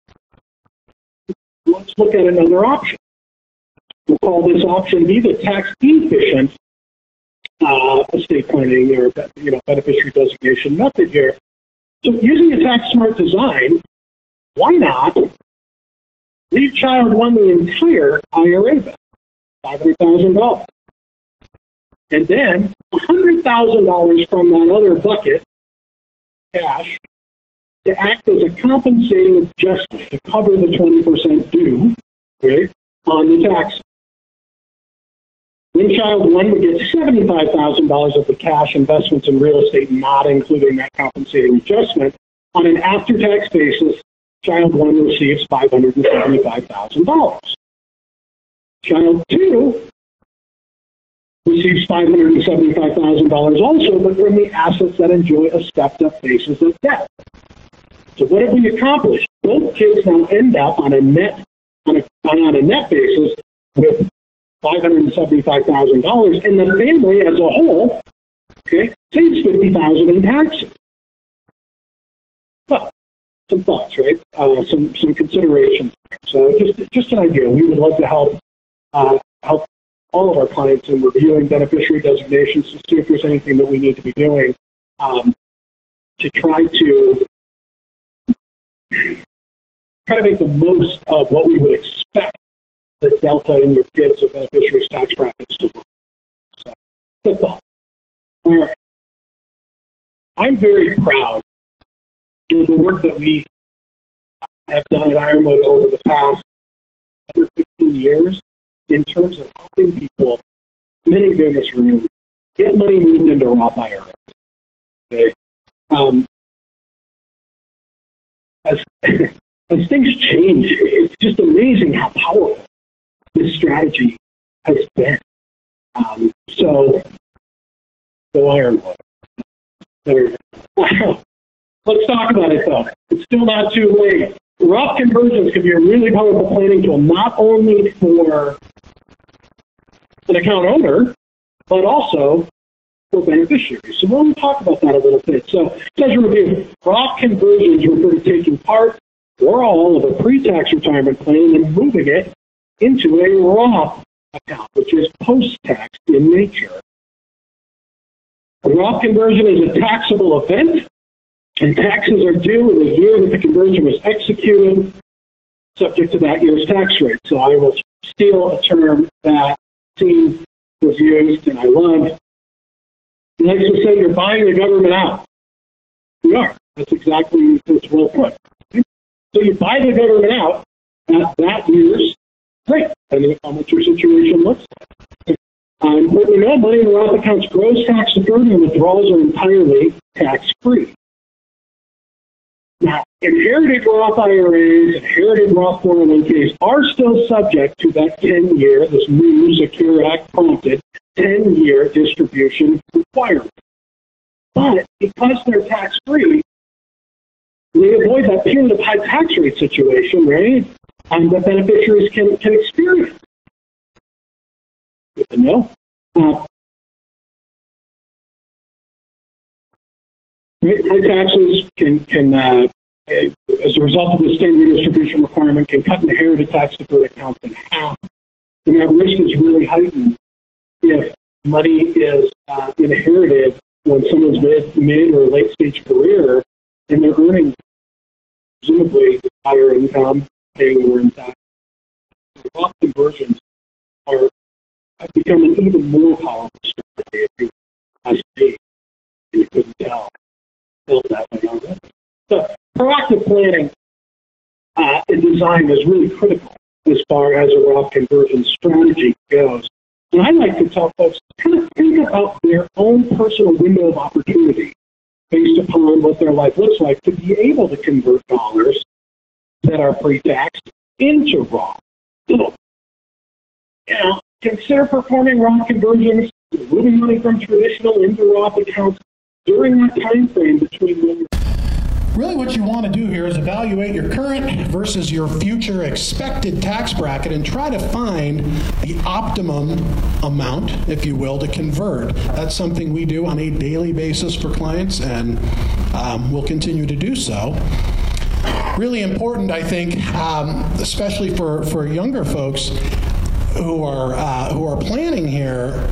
this. Let's look at another option. We'll call this option B the tax efficient uh, estate planning or you know beneficiary designation method here. So using a tax smart design, why not leave child one the entire I R A back, five hundred thousand dollars, and then one hundred thousand dollars from that other bucket, cash, to act as a compensating adjustment to cover the twenty percent due, right, on the tax. Then child one would get seventy-five thousand dollars of the cash investments in real estate, not including that compensating adjustment. On an after-tax basis, child one receives five hundred seventy-five thousand dollars. Child two receives five hundred seventy-five thousand dollars also, but from the assets that enjoy a stepped-up basis of debt. So what have we accomplished? Both kids now end up on a net on a, on a net basis with five hundred seventy-five thousand dollars, and the family as a whole, okay, saves fifty thousand dollars in taxes. Well, some thoughts, right? Uh, some some considerations. So just just an idea. We would love to help uh, help all of our clients in reviewing beneficiary designations to see if there's anything that we need to be doing um, to try to try to make the most of what we would expect the delta in your kids or beneficiaries' tax brackets to look. So, good thought. All right. I'm very proud of the work that we have done at Ironwood over the past fifteen years in terms of helping people, many in this room, get money moved into Roth I R As. Okay? Um, as, as things change, it's just amazing how powerful this strategy has been. Um, so, so Ironwood. There. Let's talk about it, though. It's still not too late. Roth conversions can be a really powerful planning tool, not only for an account owner, but also for beneficiaries. So we'll talk about that a little bit. So, as a review, Roth conversions refer to taking part or all of a pre-tax retirement plan and moving it into a Roth account, which is post-tax in nature. A Roth conversion is a taxable event, and taxes are due in the year that the conversion was executed, subject to that year's tax rate. So I will steal a term that Steve was used, and I love. He likes to say you're buying the government out. We are. That's exactly what's well put. So you buy the government out at that year's rate, depending on what your situation looks like. Uh, important to know, money in the Roth account's gross tax deferred and withdrawals are entirely tax-free. Now, inherited Roth I R As, inherited Roth four oh one Ks are still subject to that ten-year, this new Secure Act prompted ten-year distribution requirement. But because they're tax-free, they avoid that period of high tax rate situation, right? Um, that beneficiaries can, can experience. Good to know. Uh, high taxes can, can uh, as a result of the state redistribution requirement, can cut inherited tax deferred accounts in half. And that risk is really heightened if money is uh, inherited when someone's mid, mid or late stage career and they're earning presumably higher income, paying more in tax. Roth conversions are becoming even more powerful strategy if you as and you couldn't tell. Built that way already. So proactive planning uh, and design is really critical as far as a Roth conversion strategy goes. And I like to tell folks, kind of think about their own personal window of opportunity based upon what their life looks like to be able to convert dollars that are pre-tax into Roth. So, you know, consider performing Roth conversions, moving money from traditional into Roth accounts during that time frame between when Really what you want to do here is evaluate your current versus your future expected tax bracket and try to find the optimum amount, if you will, to convert. That's something we do on a daily basis for clients, and um, we'll continue to do so. Really important, I think, um, especially for, for younger folks who are uh, who are planning here,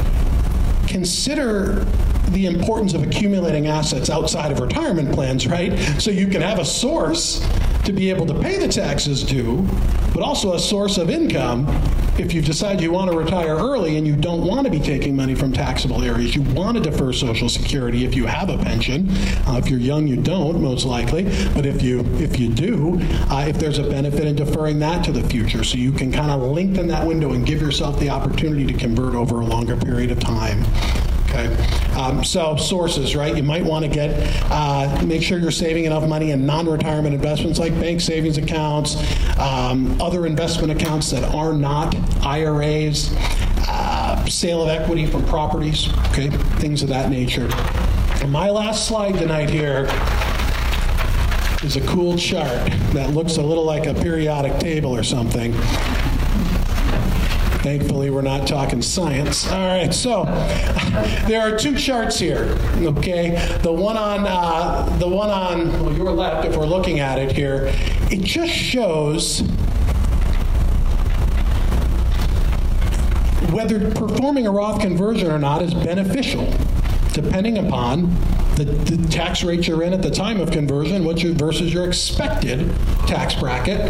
consider the importance of accumulating assets outside of retirement plans, right? So you can have a source to be able to pay the taxes due, but also a source of income if you decide you want to retire early and you don't want to be taking money from taxable areas. You want to defer Social Security if you have a pension. Uh, if you're young, you don't, most likely. But if you if you do, uh, if there's a benefit in deferring that to the future, so you can kind of lengthen that window and give yourself the opportunity to convert over a longer period of time. Okay, um, so sources, right? You might want to get, uh, make sure you're saving enough money in non-retirement investments like bank savings accounts, um, other investment accounts that are not I R As, uh, sale of equity from properties, okay, things of that nature. And my last slide tonight here is a cool chart that looks a little like a periodic table or something. Thankfully, we're not talking science. All right, so there are two charts here. Okay, the one on uh, the one on well, your left, if we're looking at it here, it just shows whether performing a Roth conversion or not is beneficial, depending upon the, the tax rate you're in at the time of conversion what you, versus your expected tax bracket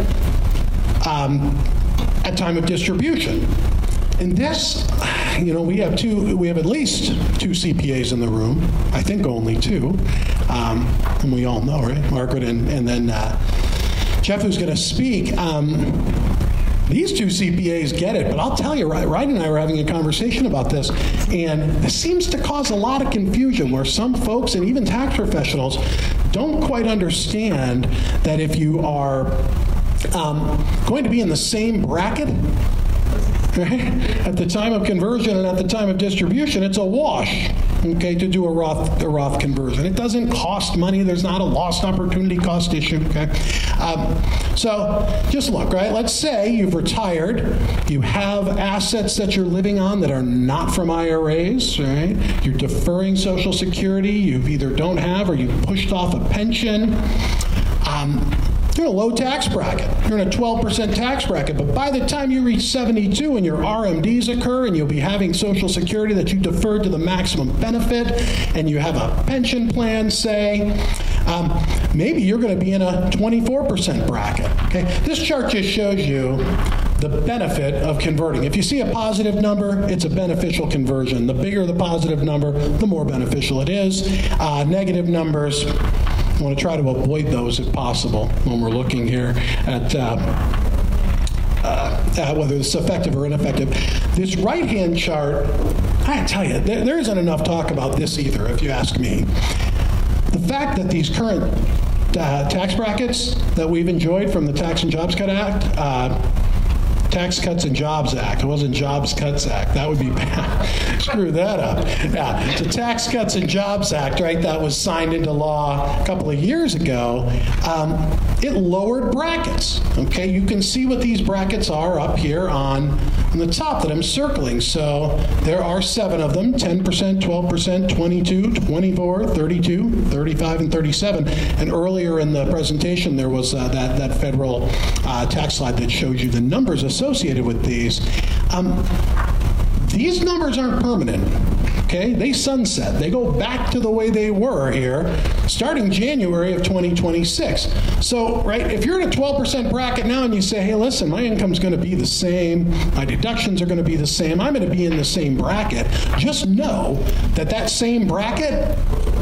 um, at time of distribution. And this, you know, we have two, we have at least two C P As in the room. I think only two. Um, and we all know, right? Margaret and, and then uh, Jeff, who's going to speak. Um, these two C P As get it, but I'll tell you, Ryan and I were having a conversation about this, and this seems to cause a lot of confusion where some folks and even tax professionals don't quite understand that if you are um, going to be in the same bracket, right, at the time of conversion and at the time of distribution, it's a wash, okay, to do a Roth, a Roth conversion. It doesn't cost money. There's not a lost opportunity cost issue, okay? Um, so just look, right? Let's say you've retired. You have assets that you're living on that are not from I R As, right? You're deferring Social Security. You either don't have or you've pushed off a pension. Um, You're in a low tax bracket. You're in a twelve percent tax bracket. But by the time you reach seventy-two and your R M Ds occur and you'll be having Social Security that you deferred to the maximum benefit and you have a pension plan, say, um, maybe you're going to be in a twenty-four percent bracket. Okay? This chart just shows you the benefit of converting. If you see a positive number, it's a beneficial conversion. The bigger the positive number, the more beneficial it is. Uh, negative numbers, I want to try to avoid those if possible when we're looking here at uh, uh, uh, whether it's effective or ineffective. This right-hand chart, I tell you, there, there isn't enough talk about this either, if you ask me. The fact that these current uh, tax brackets that we've enjoyed from the Tax and Jobs Cut Act, uh, Tax Cuts and Jobs Act. It wasn't Jobs Cuts Act. That would be bad. Screw that up. Yeah, it's a Tax Cuts and Jobs Act, right, that was signed into law a couple of years ago. Um, it lowered brackets, okay? You can see what these brackets are up here on, on the top that I'm circling. So there are seven of them, ten percent, twelve percent, twenty-two, twenty-four, thirty-two, thirty-five, and thirty-seven. And earlier in the presentation, there was uh, that, that federal uh, tax slide that shows you the numbers associated with these. Um, these numbers aren't permanent, okay? They sunset. They go back to the way they were here starting January of twenty twenty-six. So, right, if you're in a twelve percent bracket now and you say, hey, listen, my income's going to be the same, my deductions are going to be the same, I'm going to be in the same bracket, just know that that same bracket,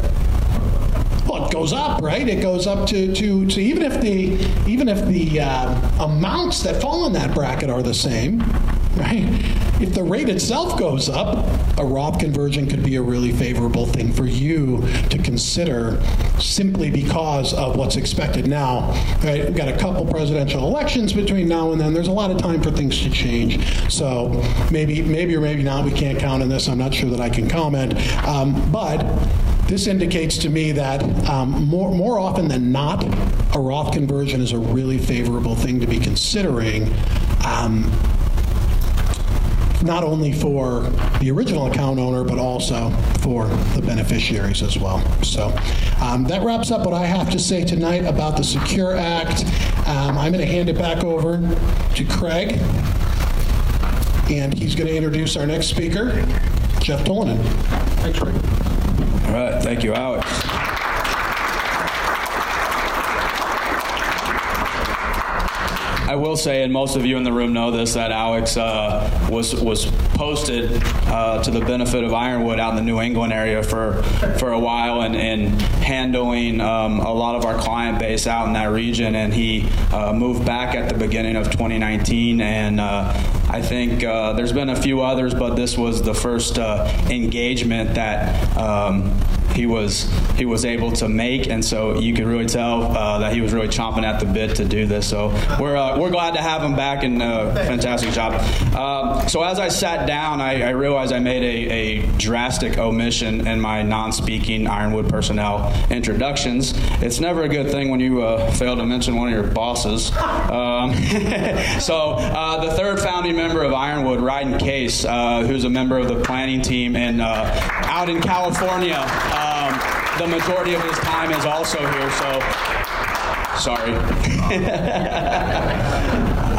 well, it goes up, right? It goes up to, to, to even if the even if the uh, amounts that fall in that bracket are the same, right? If the rate itself goes up, a Roth conversion could be a really favorable thing for you to consider simply because of what's expected now, right? We've got a couple presidential elections between now and then. There's a lot of time for things to change. So maybe, maybe or maybe not, we can't count on this. I'm not sure that I can comment. Um, but this indicates to me that um, more, more often than not, a Roth conversion is a really favorable thing to be considering, um, not only for the original account owner, but also for the beneficiaries as well. So um, that wraps up what I have to say tonight about the Secure Act. Um, I'm going to hand it back over to Craig, and he's going to introduce our next speaker, Jeff Tolanen. Thanks, Craig. All right, thank you, Alex. I will say, and most of you in the room know this, that Alex uh, was was posted uh, to the benefit of Ironwood out in the New England area for for a while, and, and handling um, a lot of our client base out in that region. And he uh, moved back at the beginning of twenty nineteen, and uh, I think uh, there's been a few others, but this was the first uh, engagement that um, he was he was able to make, and so you could really tell uh, that he was really chomping at the bit to do this. So we're uh, we're glad to have him back, and uh, fantastic job. Um, so as I sat down, I, I realized I made a, a drastic omission in my non-speaking Ironwood personnel introductions. It's never a good thing when you uh, fail to mention one of your bosses. Um, so uh, the third founding member of Ironwood, Ryden Case, uh, who's a member of the planning team and uh, out in California. Um, the majority of his time is also here, so sorry. um,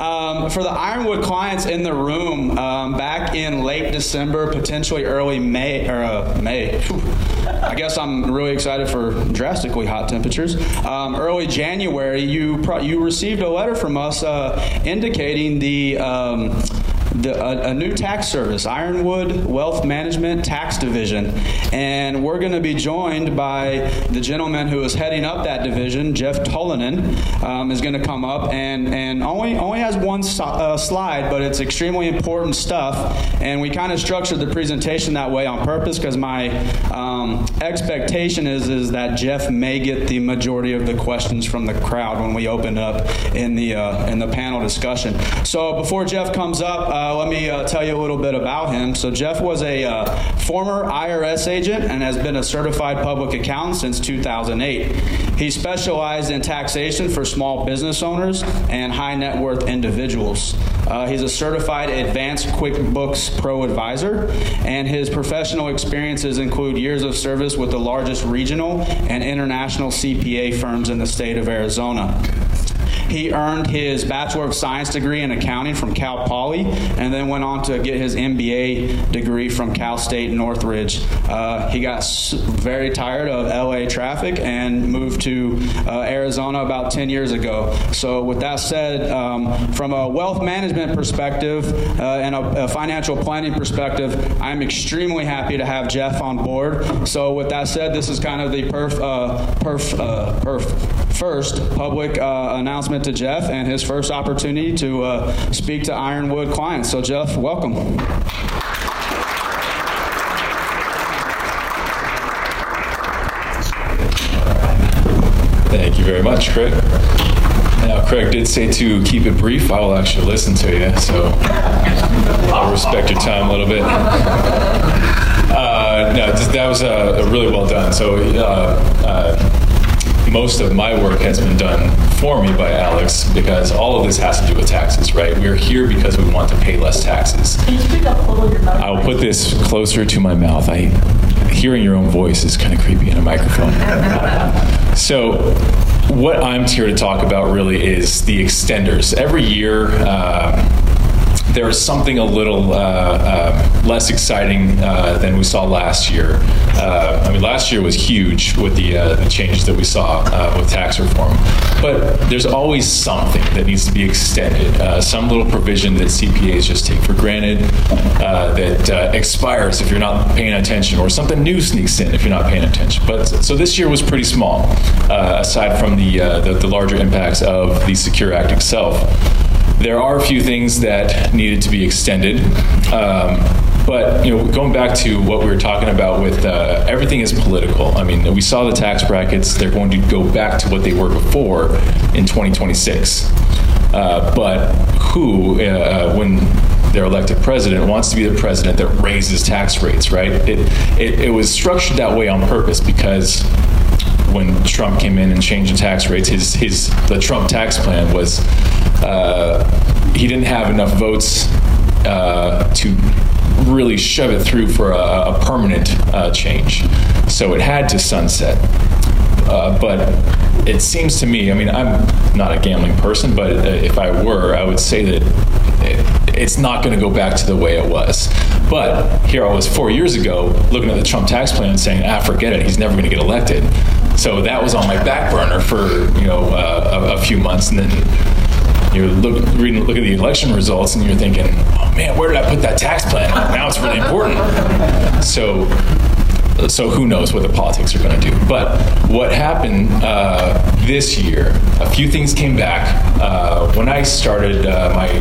Um, for the Ironwood clients in the room, um, back in late December, potentially early May, or uh, May, whew, I guess I'm really excited for drastically hot temperatures. Um, early January, you pro- you received a letter from us uh, indicating the um, The, a, a new tax service, Ironwood Wealth Management Tax Division. And we're going to be joined by the gentleman who is heading up that division, Jeff Tollenan, um, is going to come up and, and only only has one so, uh, slide, but it's extremely important stuff. And we kind of structured the presentation that way on purpose because my um, expectation is, is that Jeff may get the majority of the questions from the crowd when we open up in the, uh, in the panel discussion. So before Jeff comes up, uh, Uh, let me uh, tell you a little bit about him. So Jeff was a uh, former I R S agent and has been a certified public accountant since two thousand eight. He specialized in taxation for small business owners and high net worth individuals. Uh, he's a certified advanced QuickBooks Pro advisor, and his professional experiences include years of service with the largest regional and international C P A firms in the state of Arizona. He earned his Bachelor of Science degree in accounting from Cal Poly and then went on to get his M B A degree from Cal State Northridge. Uh, he got very tired of L A traffic and moved to uh, Arizona about ten years ago. So with that said, um, from a wealth management perspective uh, and a, a financial planning perspective, I'm extremely happy to have Jeff on board. So with that said, this is kind of the perf, uh, perf, uh, perf first public uh, announcement to Jeff and his first opportunity to uh, speak to Ironwood clients. So Jeff, welcome. Thank you very much, Craig. Now, Craig did say to keep it brief. I will actually listen to you, so I'll respect your time a little bit. Uh, no, that was uh, really well done. So uh, uh, most of my work has been done for me by Alex because all of this has to do with taxes, right? We're here because we want to pay less taxes. Can you speak up a little bit? I will put this closer to my mouth. I, hearing your own voice is kind of creepy in a microphone. So what I'm here to talk about really is the extenders. Every year, uh, there is something a little uh, uh, less exciting uh, than we saw last year. Uh, I mean, last year was huge with the, uh, the changes that we saw uh, with tax reform. But there's always something that needs to be extended, uh, some little provision that C P As just take for granted, uh, that uh, expires if you're not paying attention, or something new sneaks in if you're not paying attention. But so this year was pretty small, uh, aside from the, uh, the the larger impacts of the Secure Act itself. There are a few things that needed to be extended, um, but you know, going back to what we were talking about with uh, everything is political. I mean, we saw the tax brackets; they're going to go back to what they were before in twenty twenty-six. Uh, but who, uh, when their elected president, wants to be the president that raises tax rates? Right? It it, it was structured that way on purpose because when Trump came in and changed the tax rates, his his the Trump tax plan was uh, he didn't have enough votes uh, to really shove it through for a, a permanent uh, change, so it had to sunset. Uh, but it seems to me, I mean, I'm not a gambling person, but if I were, I would say that it, it's not going to go back to the way it was. But here I was four years ago looking at the Trump tax plan and saying, ah, forget it, he's never going to get elected. So that was on my back burner for, you know, uh, a, a few months, and then you look, reading, look at the election results, and you're thinking, oh man, where did I put that tax plan? Now it's really important. So, so who knows what the politics are going to do? But what happened uh, this year? A few things came back. Uh, when I started uh, my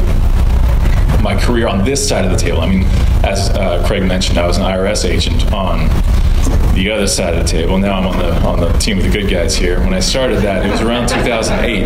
my career on this side of the table, I mean, as uh, Craig mentioned, I was an I R S agent on the other side of the table. Now I'm on the on the team with the good guys here. When I started that, it was around two thousand eight.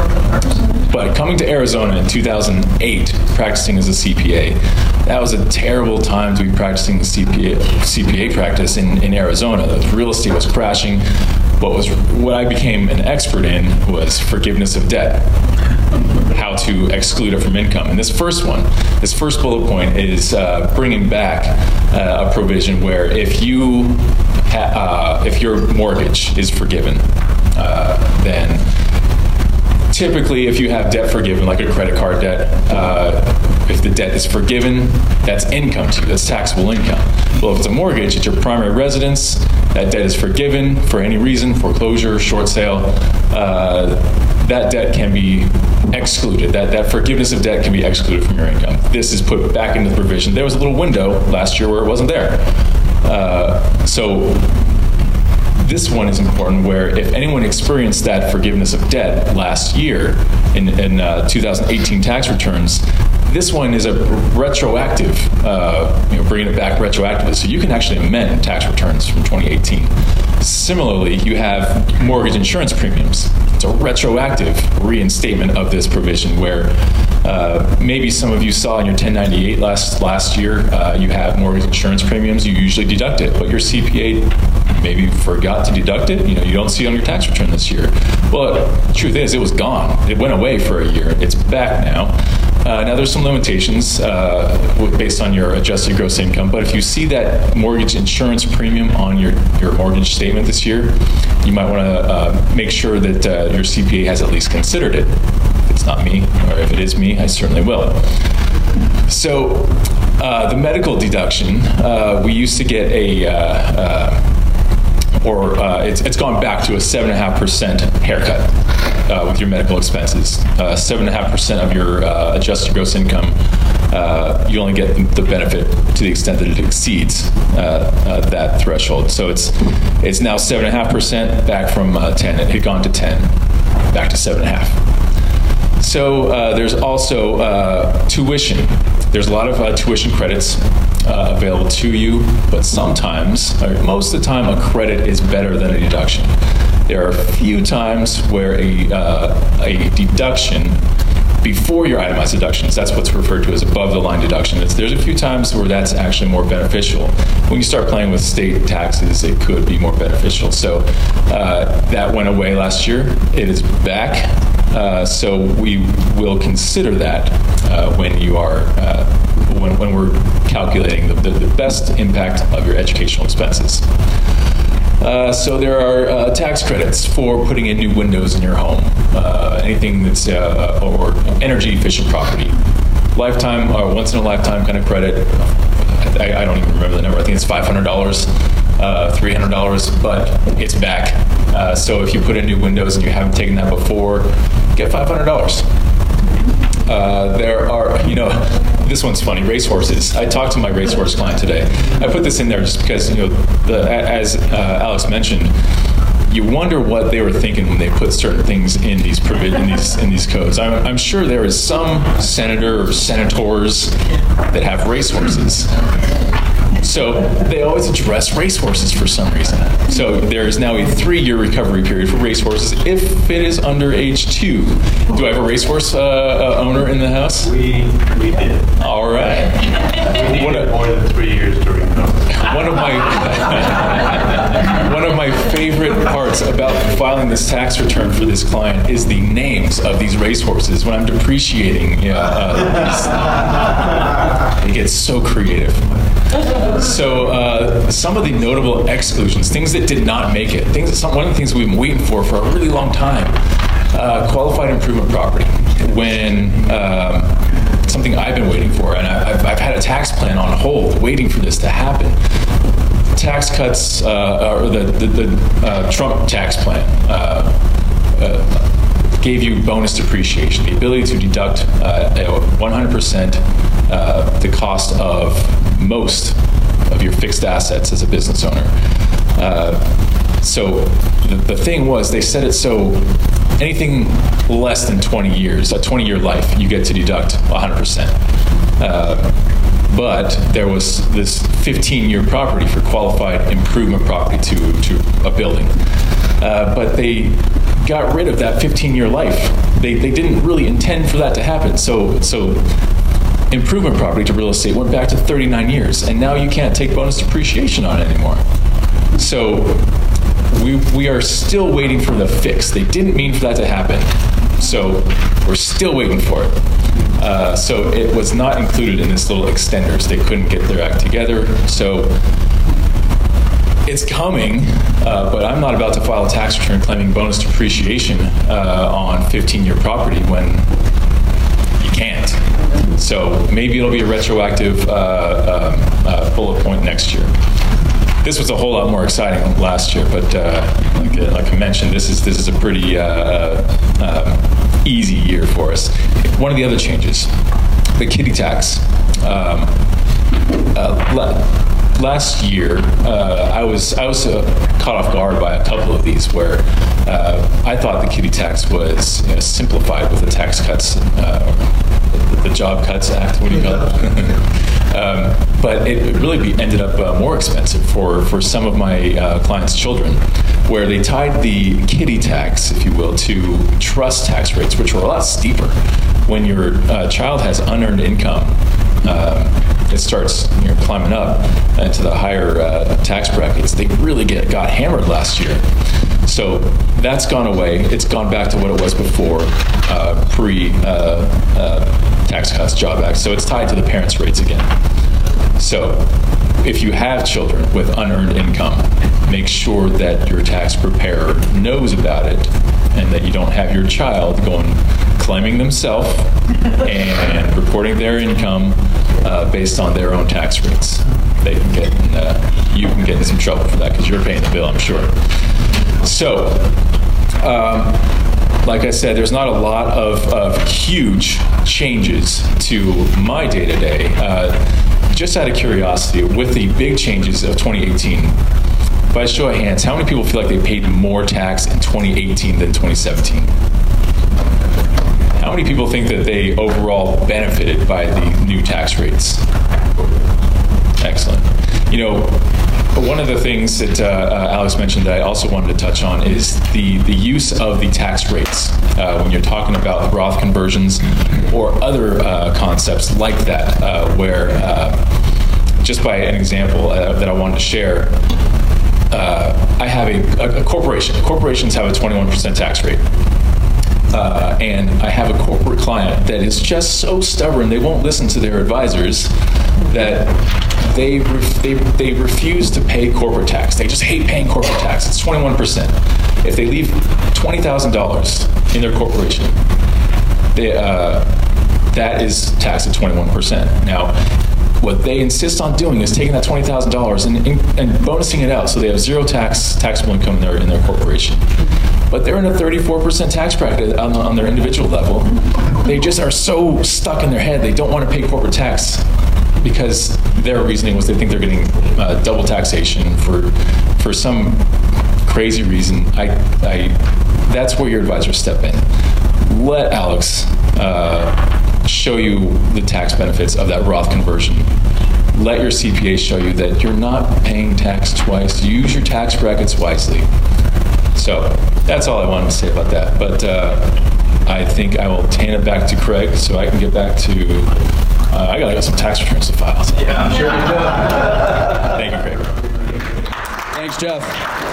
But coming to Arizona in two thousand eight, practicing as a C P A, that was a terrible time to be practicing C P A, C P A practice in, in Arizona. The real estate was crashing. What was what I became an expert in was forgiveness of debt, how to exclude it from income. And this first one, this first bullet point is uh, bringing back uh, a provision where if you ha- uh, if your mortgage is forgiven, uh, then typically, if you have debt forgiven, like a credit card debt, uh, if the debt is forgiven, that's income to you, that's taxable income. Well, if it's a mortgage, it's your primary residence, that debt is forgiven for any reason, foreclosure, short sale, uh, that debt can be excluded. That, that forgiveness of debt can be excluded from your income. This is put back into the provision. There was a little window last year where it wasn't there. Uh, so this one is important, where if anyone experienced that forgiveness of debt last year in, in uh, two thousand eighteen tax returns, this one is a retroactive, uh, you know, bringing it back retroactively. So you can actually amend tax returns from twenty eighteen. Similarly, you have mortgage insurance premiums. It's a retroactive reinstatement of this provision, where uh, maybe some of you saw in your ten ninety-eight last last year, uh, you have mortgage insurance premiums. You usually deduct it, but your C P A maybe forgot to deduct it. You know, you don't see it on your tax return this year. Well, the truth is, it was gone. It went away for a year. It's back now. Uh, now, there's some limitations uh, based on your adjusted gross income, but if you see that mortgage insurance premium on your, your mortgage statement this year, you might want to uh, make sure that uh, your C P A has at least considered it. If it's not me, or if it is me, I certainly will. So, uh, the medical deduction, uh, we used to get a, uh, uh, or uh, it's, it's gone back to a seven point five percent haircut uh, with your medical expenses. Uh, seven point five percent of your uh, adjusted gross income, uh, you only get the benefit to the extent that it exceeds uh, uh, that threshold. So it's it's now seven point five percent, back from uh, ten. It had gone to ten, back to seven point five. So uh, there's also uh, tuition. There's a lot of uh, tuition credits uh, available to you, but sometimes, or most of the time, a credit is better than a deduction. There are a few times where a, uh, a deduction before your itemized deductions, that's what's referred to as above the line deduction. It's, there's a few times where that's actually more beneficial. When you start playing with state taxes, it could be more beneficial. So uh, that went away last year. It is back. Uh, so we will consider that uh, when you are uh, when, when we're calculating the, the, the best impact of your educational expenses. Uh, so there are uh, tax credits for putting in new windows in your home, uh, anything that's uh, or energy efficient property. Lifetime or once in a lifetime kind of credit. I, I don't even remember the number. I think it's five hundred dollars, uh, three hundred dollars, but it's back. Uh, so if you put in new windows and you haven't taken that before, get five hundred dollars. Uh, there are, you know, this one's funny, racehorses. I talked to my racehorse client today. I put this in there just because, you know, the, as uh, Alex mentioned, you wonder what they were thinking when they put certain things in these provi- in these in these codes. I'm, I'm sure there is some senator or senators that have racehorses. So they always address racehorses for some reason. So there is now a three-year recovery period for racehorses if it is under age two. Do I have a racehorse uh, uh, owner in the house? We we did. All right. We needed One of, more than three years to recover. one of my one of my favorite parts about filing this tax return for this client is the names of these racehorses. When I'm depreciating, yeah, uh, it gets so creative. So uh, some of the notable exclusions, things that did not make it, things. Some, one of the things we've been waiting for for a really long time, uh, qualified improvement property. When um, something I've been waiting for, and I've, I've had a tax plan on hold, waiting for this to happen. Tax cuts, uh, or the the, the uh, Trump tax plan. Uh, uh, gave you bonus depreciation, the ability to deduct uh, one hundred percent uh, the cost of most of your fixed assets as a business owner. Uh, so the, the thing was, they said it so, anything less than twenty years, a twenty-year life, you get to deduct one hundred percent. Uh, but there was this fifteen-year property for qualified improvement property to, to a building. Uh, but they got rid of that fifteen-year life. They they didn't really intend for that to happen. So so improvement property to real estate went back to thirty-nine years, and now you can't take bonus depreciation on it anymore. So we we are still waiting for the fix. They didn't mean for that to happen. So we're still waiting for it. Uh, so it was not included in this little extenders. They couldn't get their act together. So it's coming, uh, but I'm not about to file a tax return claiming bonus depreciation uh, on fifteen-year property when you can't. So maybe it'll be a retroactive uh, um, uh, bullet point next year. This was a whole lot more exciting last year, but uh, like, uh, like I mentioned, this is this is a pretty uh, uh, easy year for us. One of the other changes, the kiddie tax. Um, uh, la- last year, uh, I was I was uh, caught off guard by a couple of these where uh, I thought the kiddie tax was you know, simplified with the Tax Cuts, uh, the Job Cuts Act. What do you call it? Um, but it really be, ended up uh, more expensive for, for some of my uh, clients' children, where they tied the kiddie tax, if you will, to trust tax rates, which were a lot steeper. When your uh, child has unearned income, um, it starts you know, climbing up into the higher uh, tax brackets. They really get got hammered last year. So that's gone away. It's gone back to what it was before, uh, pre uh, uh, Tax Cuts Job Act. So it's tied to the parents' rates again. So if you have children with unearned income, make sure that your tax preparer knows about it and that you don't have your child going claiming themselves and reporting their income uh, based on their own tax rates. They can get in, uh, you can get in some trouble for that because you're paying the bill, I'm sure. So, um, like I said, there's not a lot of, of huge changes to my day-to-day. Uh, just out of curiosity, with the big changes of twenty eighteen, by a show of hands, how many people feel like they paid more tax in twenty eighteen than twenty seventeen? How many people think that they overall benefited by the new tax rates? Excellent. You know, one of the things that uh, uh, Alex mentioned that I also wanted to touch on is the, the use of the tax rates uh, when you're talking about Roth conversions or other uh, concepts like that, uh, where uh, just by an example uh, that I wanted to share, uh, I have a, a, a corporation. Corporations have a twenty-one percent tax rate. Uh, and I have a corporate client that is just so stubborn, they won't listen to their advisors, that they ref- they they refuse to pay corporate tax. They just hate paying corporate tax. It's twenty-one percent. If they leave twenty thousand dollars in their corporation, they, uh, that is taxed at twenty-one percent. Now, what they insist on doing is taking that twenty thousand dollars and, and, and bonusing it out so they have zero tax taxable income in their, in their corporation. But they're in a thirty-four percent tax bracket on, on their individual level. They just are so stuck in their head, they don't want to pay corporate tax because their reasoning was they think they're getting uh, double taxation for for some crazy reason. I, I, that's where your advisors step in. Let Alex uh, show you the tax benefits of that Roth conversion. Let your C P A show you that you're not paying tax twice. Use your tax brackets wisely. So that's all I wanted to say about that. But uh, I think I will hand it back to Craig so I can get back to, uh, I gotta get some tax returns to file. So. Yeah, I'm sure you do. Thank you, Craig. Thanks, Jeff.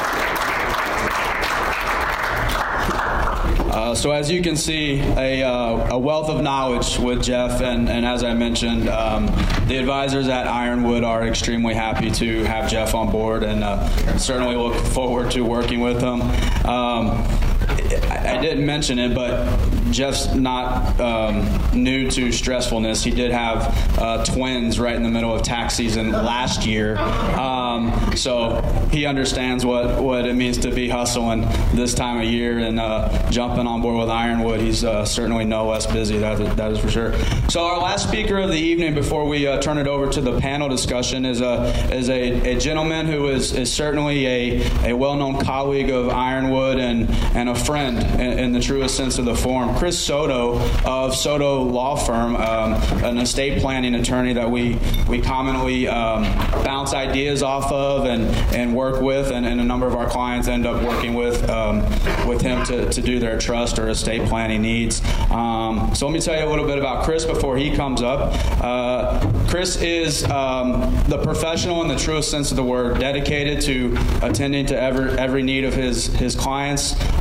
Uh, so as you can see, a, uh, a wealth of knowledge with Jeff, and, and as I mentioned, um, the advisors at Ironwood are extremely happy to have Jeff on board, and uh, certainly look forward to working with him. Um, I, I didn't mention it, but Jeff's not um, new to stressfulness. He did have uh, twins right in the middle of tax season last year, um, so he understands what, what it means to be hustling this time of year and uh, jumping on board with Ironwood. He's uh, certainly no less busy, that is, that is for sure. So our last speaker of the evening before we uh, turn it over to the panel discussion is a is a, a gentleman who is, is certainly a, a well-known colleague of Ironwood and, and a friend in, in the truest sense of the form. Chris Soto of Soto Law Firm, um, an estate planning attorney that we we commonly um, bounce ideas off of and, and work with, and, and a number of our clients end up working with um, with him to, to do their trust or estate planning needs. Um, so let me tell you a little bit about Chris before he comes up. Uh, Chris is um, the professional in the truest sense of the word, dedicated to attending to every, every need of his, his clients. Um,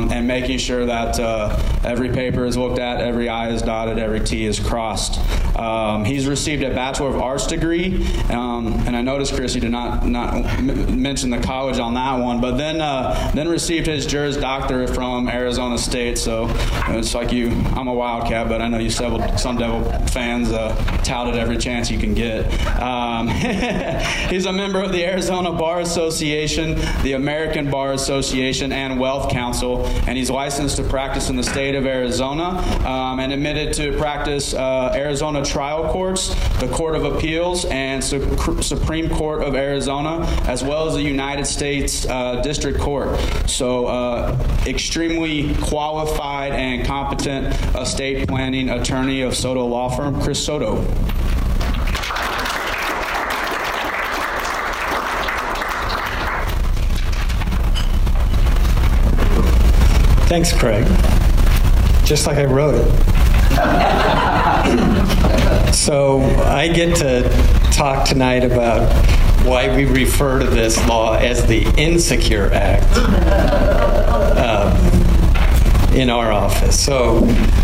um, and making sure that uh, every paper is looked at, every I is dotted, every T is crossed. Um, he's received a Bachelor of Arts degree, um, and I noticed, Chris, you did not not m- mention the college on that one, but then uh, then received his Juris Doctorate from Arizona State. So it's like you, I'm a Wildcat, but I know you several Sun Devil fans uh, touted every chance you can get. Um, he's a member of the Arizona Bar Association, the American Bar Association, and Wealth Council, and he's licensed to practice in the state of Arizona um, and admitted to practice uh, Arizona trial courts, the Court of Appeals, and Su- Supreme Court of Arizona, as well as the United States uh, District Court. So uh, extremely qualified and competent estate planning attorney of Soto Law Firm, Chris Soto. Thanks, Craig. Just like I wrote it. So I get to talk tonight about why we refer to this law as the Insecure Act um, in our office. So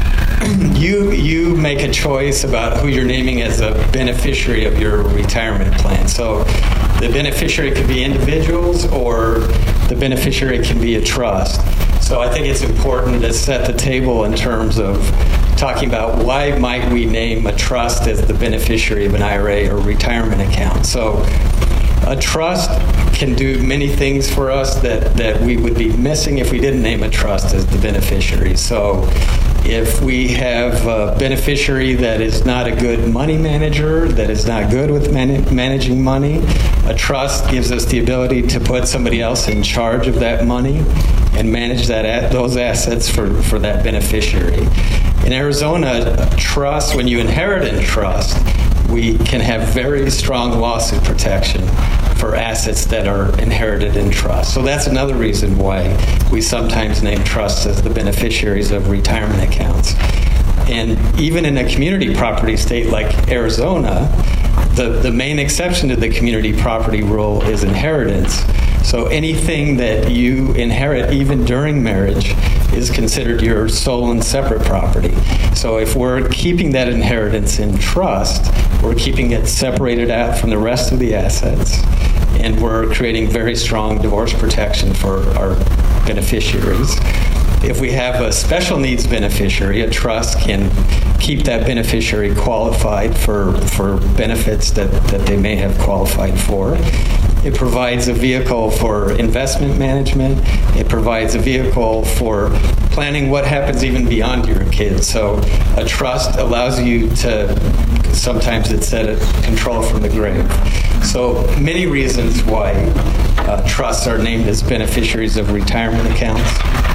you you make a choice about who you're naming as a beneficiary of your retirement plan. So the beneficiary could be individuals, or the beneficiary can be a trust. So I think it's important to set the table in terms of talking about why might we name a trust as the beneficiary of an I R A or retirement account. So a trust can do many things for us that, that we would be missing if we didn't name a trust as the beneficiary. So if we have a beneficiary that is not a good money manager, that is not good with man- managing money, a trust gives us the ability to put somebody else in charge of that money and manage that a- those assets for, for that beneficiary. In Arizona, trust, when you inherit in trust, we can have very strong lawsuit protection for assets that are inherited in trust. So that's another reason why we sometimes name trusts as the beneficiaries of retirement accounts. And even in a community property state like Arizona, the, the main exception to the community property rule is inheritance. So anything that you inherit, even during marriage, is considered your sole and separate property. So if we're keeping that inheritance in trust, we're keeping it separated out from the rest of the assets, and we're creating very strong divorce protection for our beneficiaries. If we have a special needs beneficiary, a trust can keep that beneficiary qualified for, for benefits that, that they may have qualified for. It provides a vehicle for investment management. It provides a vehicle for planning what happens even beyond your kids. So a trust allows you to, sometimes it's said, control from the grave. So many reasons why uh, trusts are named as beneficiaries of retirement accounts.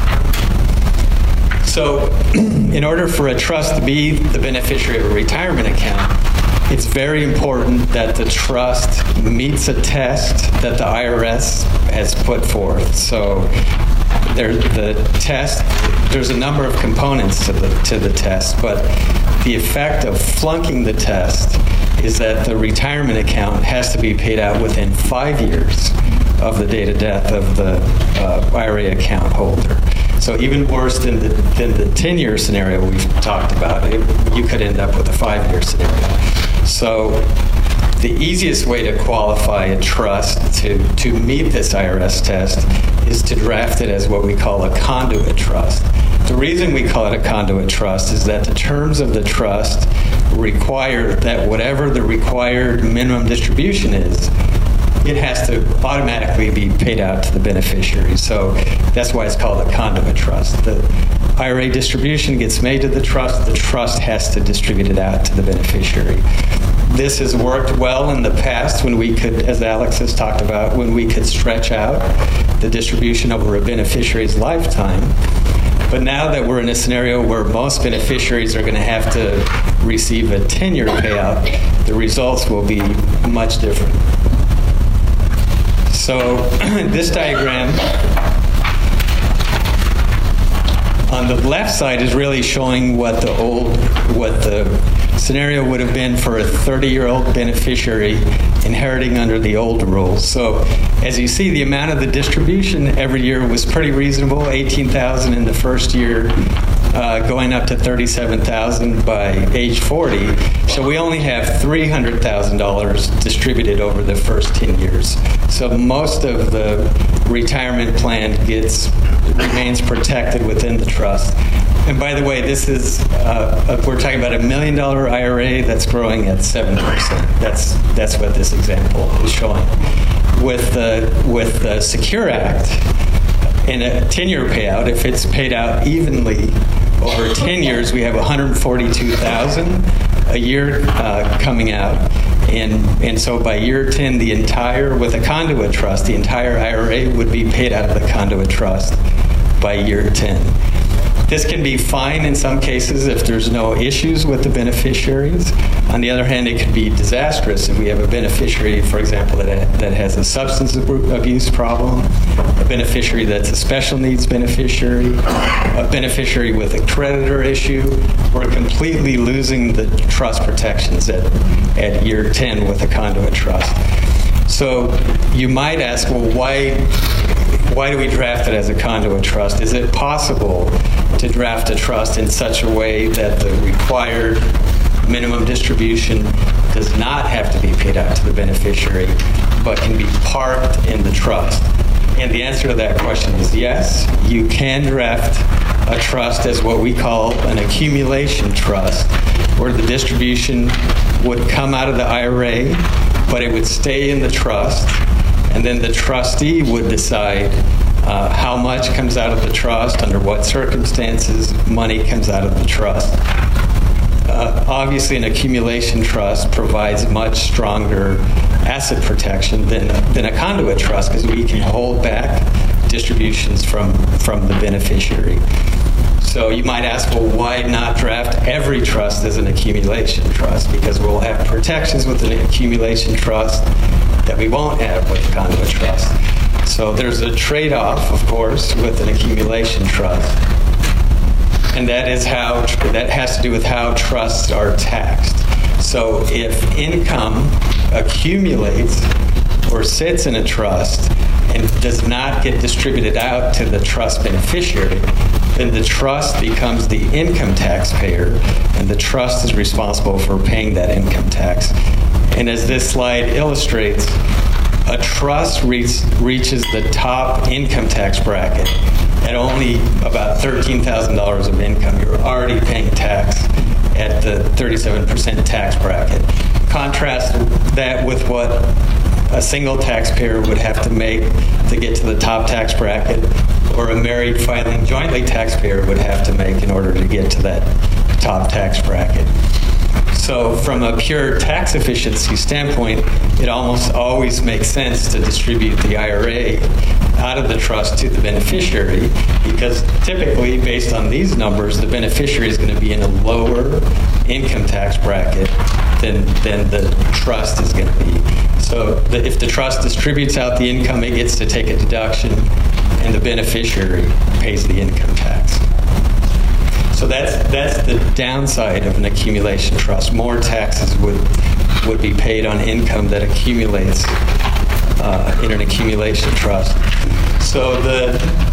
So in order for a trust to be the beneficiary of a retirement account, it's very important that the trust meets a test that the I R S has put forth. So there, the test, there's a number of components to the, to the test, but the effect of flunking the test is that the retirement account has to be paid out within five years of the date of death of the uh, I R A account holder. So even worse than the, than the ten-year scenario we've talked about, it, you could end up with a five-year scenario. So the easiest way to qualify a trust to, to meet this I R S test is to draft it as what we call a conduit trust. The reason we call it a conduit trust is that the terms of the trust require that whatever the required minimum distribution is, it has to automatically be paid out to the beneficiary. So that's why it's called a conduit trust. The I R A distribution gets made to the trust. The trust has to distribute it out to the beneficiary. This has worked well in the past when we could, as Alex has talked about, when we could stretch out the distribution over a beneficiary's lifetime. But now that we're in a scenario where most beneficiaries are going to have to receive a ten-year payout, the results will be much different. So this diagram On the left side is really showing what the old, what the scenario would have been for a thirty-year-old beneficiary inheriting under the old rules. So as you see, the amount of the distribution every year was pretty reasonable, eighteen thousand in the first year, uh, going up to thirty-seven thousand by age forty. So we only have three hundred thousand dollars distributed over the first ten years. So most of the retirement plan gets remains protected within the trust. And by the way, this is, uh, we're talking about a million dollar I R A that's growing at seven percent. That's, that's what this example is showing. With the, with the Secure Act, in a ten-year payout, if it's paid out evenly over ten years, we have one hundred forty-two thousand a year uh, coming out. And, and so by year ten, the entire, with a conduit trust, the entire I R A would be paid out of the conduit trust by year ten. This can be fine in some cases if there's no issues with the beneficiaries. On the other hand, it could be disastrous if we have a beneficiary, for example, that, that has a substance abuse problem, a beneficiary that's a special needs beneficiary, a beneficiary with a creditor issue. We're completely losing the trust protections at, at year ten with a conduit trust. So you might ask, well, why, why do we draft it as a conduit trust? Is it possible to draft a trust in such a way that the required minimum distribution does not have to be paid out to the beneficiary, but can be parked in the trust? And the answer to that question is yes. You can draft a trust as what we call an accumulation trust, where the distribution would come out of the I R A, but it would stay in the trust, and then the trustee would decide uh, how much comes out of the trust, under what circumstances money comes out of the trust. Uh, obviously, an accumulation trust provides much stronger asset protection than, than a conduit trust, because we can hold back distributions from, from the beneficiary. So you might ask, well, why not draft every trust as an accumulation trust? Because we'll have protections with an accumulation trust that we won't have with a conduit trust. So there's a trade-off, of course, with an accumulation trust. And that is how, that has to do with how trusts are taxed. So if income accumulates or sits in a trust and does not get distributed out to the trust beneficiary, then the trust becomes the income taxpayer, and the trust is responsible for paying that income tax. And as this slide illustrates, a trust reach, reaches the top income tax bracket at only about thirteen thousand dollars of income. You're already paying tax at the thirty-seven percent tax bracket. Contrast that with what a single taxpayer would have to make to get to the top tax bracket, or a married filing jointly taxpayer would have to make in order to get to that top tax bracket. So from a pure tax efficiency standpoint, it almost always makes sense to distribute the I R A out of the trust to the beneficiary, because typically, based on these numbers, the beneficiary is going to be in a lower income tax bracket than, than the trust is going to be. So the, if the trust distributes out the income, it gets to take a deduction, and the beneficiary pays the income tax. So that's that's the downside of an accumulation trust. More taxes would would be paid on income that accumulates uh, in an accumulation trust. So the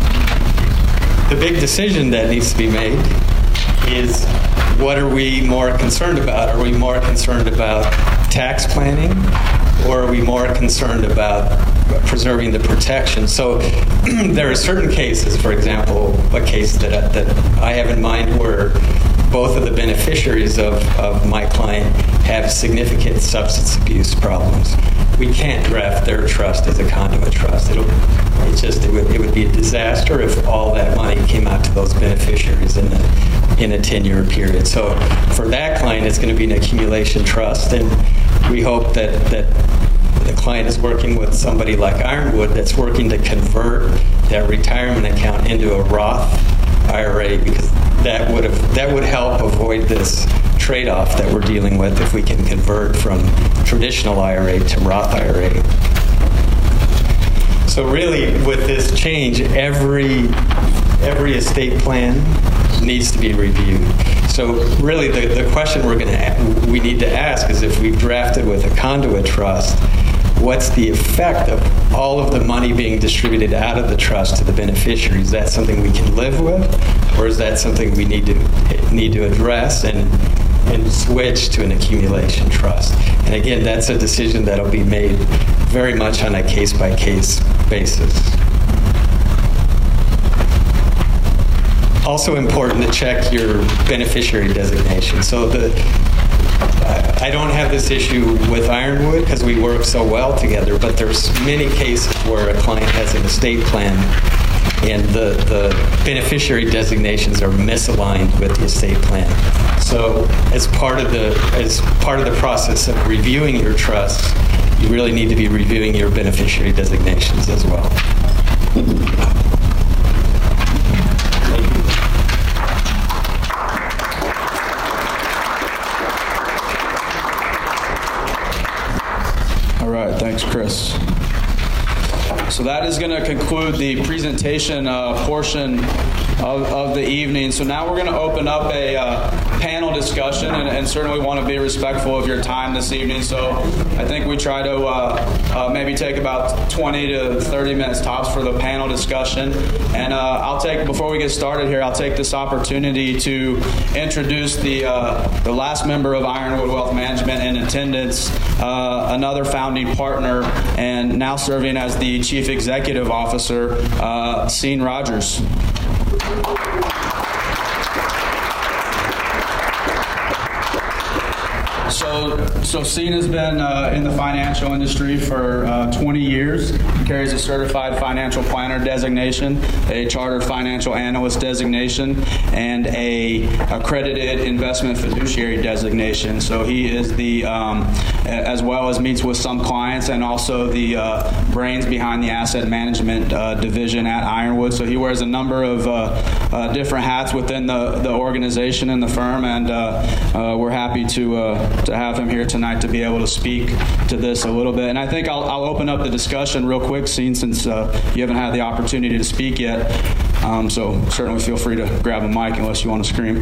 the big decision that needs to be made is, what are we more concerned about? Are we more concerned about tax planning, or are we more concerned about preserving the protection? So there are certain cases, for example, a case that I, that I have in mind where both of the beneficiaries of, of my client have significant substance abuse problems. We can't draft their trust as a conduit trust. It'll, it's just, it would, it would be a disaster if all that money came out to those beneficiaries in a, in a ten-year period. So for that client, it's going to be an accumulation trust, and we hope that, that the client is working with somebody like Ironwood that's working to convert that retirement account into a Roth I R A, because that would have that would help avoid this trade-off that we're dealing with if we can convert from traditional I R A to Roth I R A. So really, with this change, every every estate plan needs to be reviewed. So really the, the question we're going to we need to ask is, if we've drafted with a conduit trust, what's the effect of all of the money being distributed out of the trust to the beneficiary? Is that something we can live with, or is that something we need to need to address and and switch to an accumulation trust? And again, that's a decision that'll be made very much on a case-by-case basis. Also important to check your beneficiary designation. So the I don't have this issue with Ironwood because we work so well together, but there's many cases where a client has an estate plan and the, the beneficiary designations are misaligned with the estate plan. So as part of the as part of the process of reviewing your trust, you really need to be reviewing your beneficiary designations as well. All right, thanks, Chris. So that is going to conclude the presentation uh, portion of, of the evening. So now we're going to open up a uh, panel discussion, and, and certainly want to be respectful of your time this evening. So I think we try to uh, uh, maybe take about twenty to thirty minutes tops for the panel discussion. And uh, I'll take, before we get started here, I'll take this opportunity to introduce the uh, the last member of Ironwood Wealth Management in attendance, uh, another founding partner, and now serving as the Chief Executive Officer, uh, Scene Rogers. So, so Scene has been uh, in the financial industry for uh, twenty years. He carries a certified financial planner designation, a chartered financial analyst designation, and a accredited investment fiduciary designation. So he is the, um, as well as meets with some clients, and also the uh, brains behind the asset management uh, division at Ironwood. So he wears a number of uh, uh, different hats within the, the organization and the firm, and uh, uh, we're happy to uh, to have him here tonight to be able to speak to this a little bit. And I think I'll, I'll open up the discussion real quick, Scene, since uh, you haven't had the opportunity to speak yet. Um, so certainly feel free to grab a mic unless you want to scream.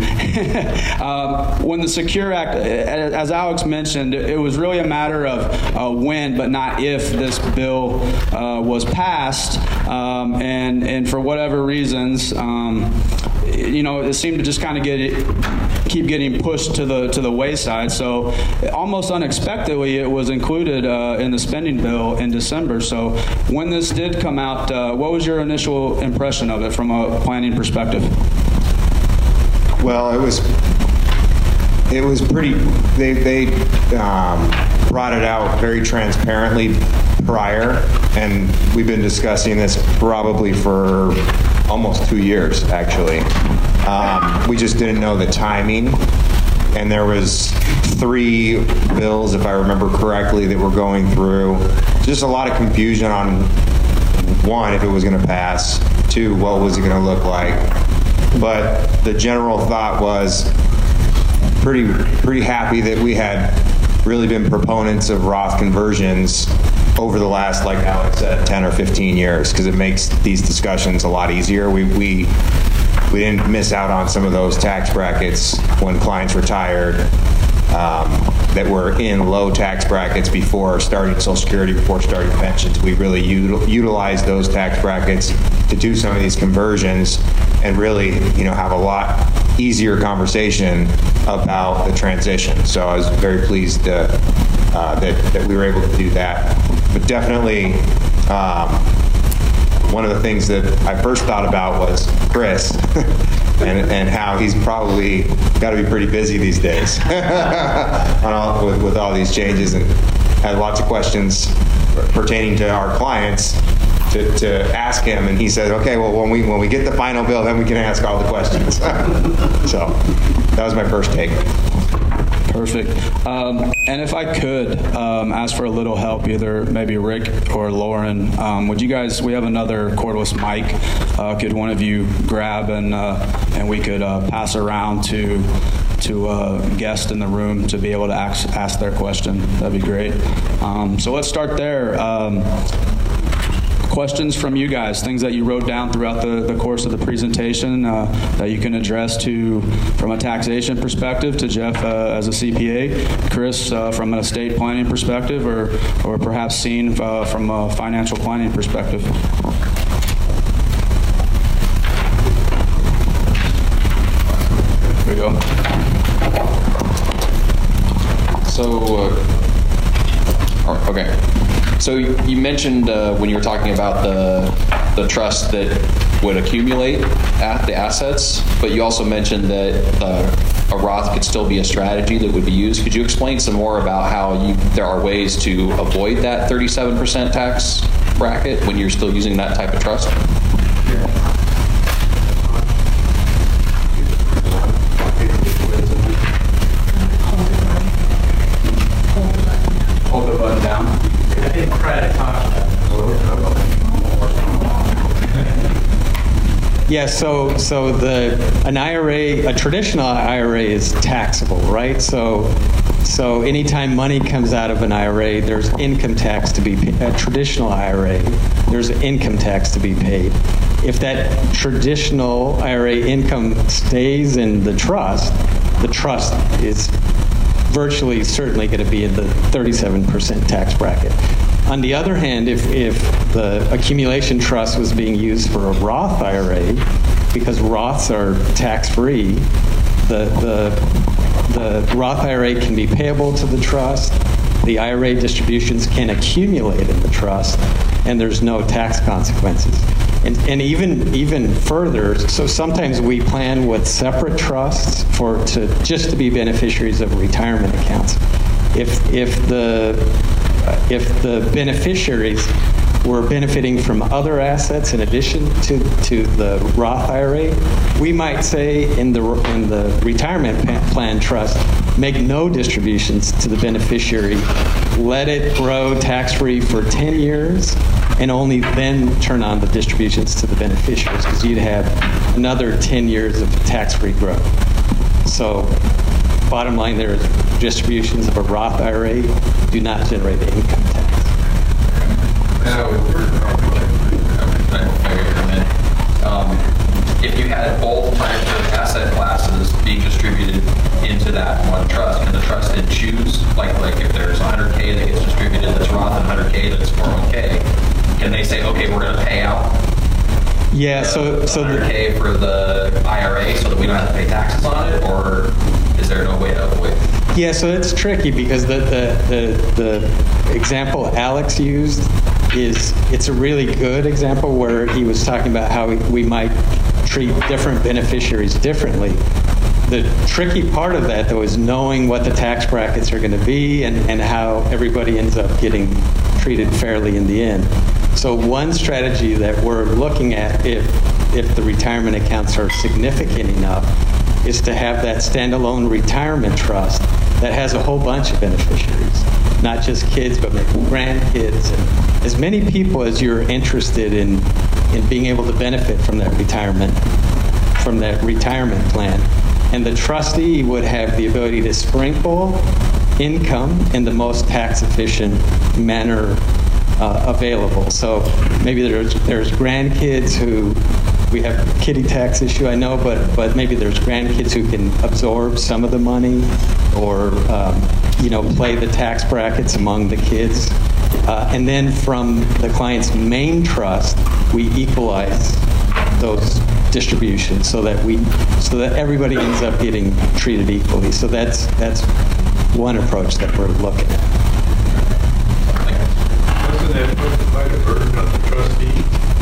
um, when the Secure Act, as Alex mentioned, it was really a matter of uh, when, but not if, this bill uh, was passed. Um, and and for whatever reasons, um, you know, it seemed to just kind of get it, keep getting pushed to the to the wayside. So almost unexpectedly, it was included uh, in the spending bill in December. So when this did come out, uh, what was your initial impression of it from a planning perspective? Well, it was it was pretty. They they um, brought it out very transparently prior, and we've been discussing this probably for almost two years, actually. Um, we just didn't know the timing, and there was three bills, if I remember correctly, that were going through. Just a lot of confusion on, one, if it was going to pass, two, what was it going to look like. But the general thought was pretty pretty happy that we had really been proponents of Roth conversions over the last, like Alex said, ten or fifteen years, because it makes these discussions a lot easier. We, we, we didn't miss out on some of those tax brackets when clients retired um, that were in low tax brackets before starting Social Security, before starting pensions. We really util, utilized those tax brackets to do some of these conversions and really, you know, have a lot easier conversation about the transition. So I was very pleased to, uh, that, that we were able to do that. But definitely, um, one of the things that I first thought about was Chris and, and how he's probably got to be pretty busy these days on all, with, with all these changes, and had lots of questions pertaining to our clients to, to ask him, and he said, okay, well, when we when we get the final bill, then we can ask all the questions. So that was my first take. Perfect. Um, and if I could um, ask for a little help, either maybe Rick or Lauren, um, would you guys, we have another cordless mic, uh, could one of you grab and uh, and we could uh, pass around to to uh, guests in the room to be able to ask, ask their question? That'd be great. Um, so let's start there. Um, questions from you guys, things that you wrote down throughout the, the course of the presentation uh, that you can address to, from a taxation perspective, to Jeff uh, as a C P A, Chris uh, from an estate planning perspective, or, or perhaps Sean uh, from a financial planning perspective. Here we go. So, uh, okay. So you mentioned uh, when you were talking about the the trust that would accumulate at the assets, but you also mentioned that uh, a Roth could still be a strategy that would be used. Could you explain some more about how you, there are ways to avoid that thirty-seven percent tax bracket when you're still using that type of trust? Hold the button down. I didn't try to talk about Yeah, so so the an I R A, a traditional I R A is taxable, right? So so anytime money comes out of an I R A, there's income tax to be paid. A traditional I R A, there's income tax to be paid. If that traditional I R A income stays in the trust, the trust is virtually certainly going to be in the thirty-seven percent tax bracket. On the other hand, if, if the accumulation trust was being used for a Roth I R A, because Roths are tax-free, the, the, the Roth I R A can be payable to the trust, the I R A distributions can accumulate in the trust, and there's no tax consequences. And, and even even further, so sometimes we plan with separate trusts for to just to be beneficiaries of retirement accounts. If if the if the beneficiaries were benefiting from other assets in addition to, to the Roth I R A, we might say in the in the retirement plan trust, make no distributions to the beneficiary, let it grow tax-free for ten years, and only then turn on the distributions to the beneficiaries, because you'd have another ten years of tax-free growth. So bottom line there is distributions of a Roth I R A do not generate income tax. So, um, if you had both types of asset classes being distributed into that one trust, can the trust then choose, like like if there's one hundred K that gets distributed that's Roth and one hundred K that's four oh one K, can they say, okay, we're going to pay out yeah, so so one hundred K for the I R A so that we don't have to pay taxes on it, or is there no way to avoid? Yeah, so it's tricky because the, the, the, the example Alex used is, it's a really good example where he was talking about how we, we might treat different beneficiaries differently. The tricky part of that, though, is knowing what the tax brackets are going to be and, and how everybody ends up getting treated fairly in the end. So one strategy that we're looking at, if, if the retirement accounts are significant enough, is to have that standalone retirement trust that has a whole bunch of beneficiaries, not just kids, but maybe grandkids, and as many people as you're interested in, in being able to benefit from that retirement, from that retirement plan. And the trustee would have the ability to sprinkle income in the most tax efficient manner uh, available. So maybe there's, there's grandkids who, we have a kiddie tax issue, I know, but but maybe there's grandkids who can absorb some of the money, or um, you know, play the tax brackets among the kids, uh, and then from the client's main trust, we equalize those distributions so that we so that everybody ends up getting treated equally. So that's that's one approach that we're looking at. Doesn't that put quite a burden on the trustee?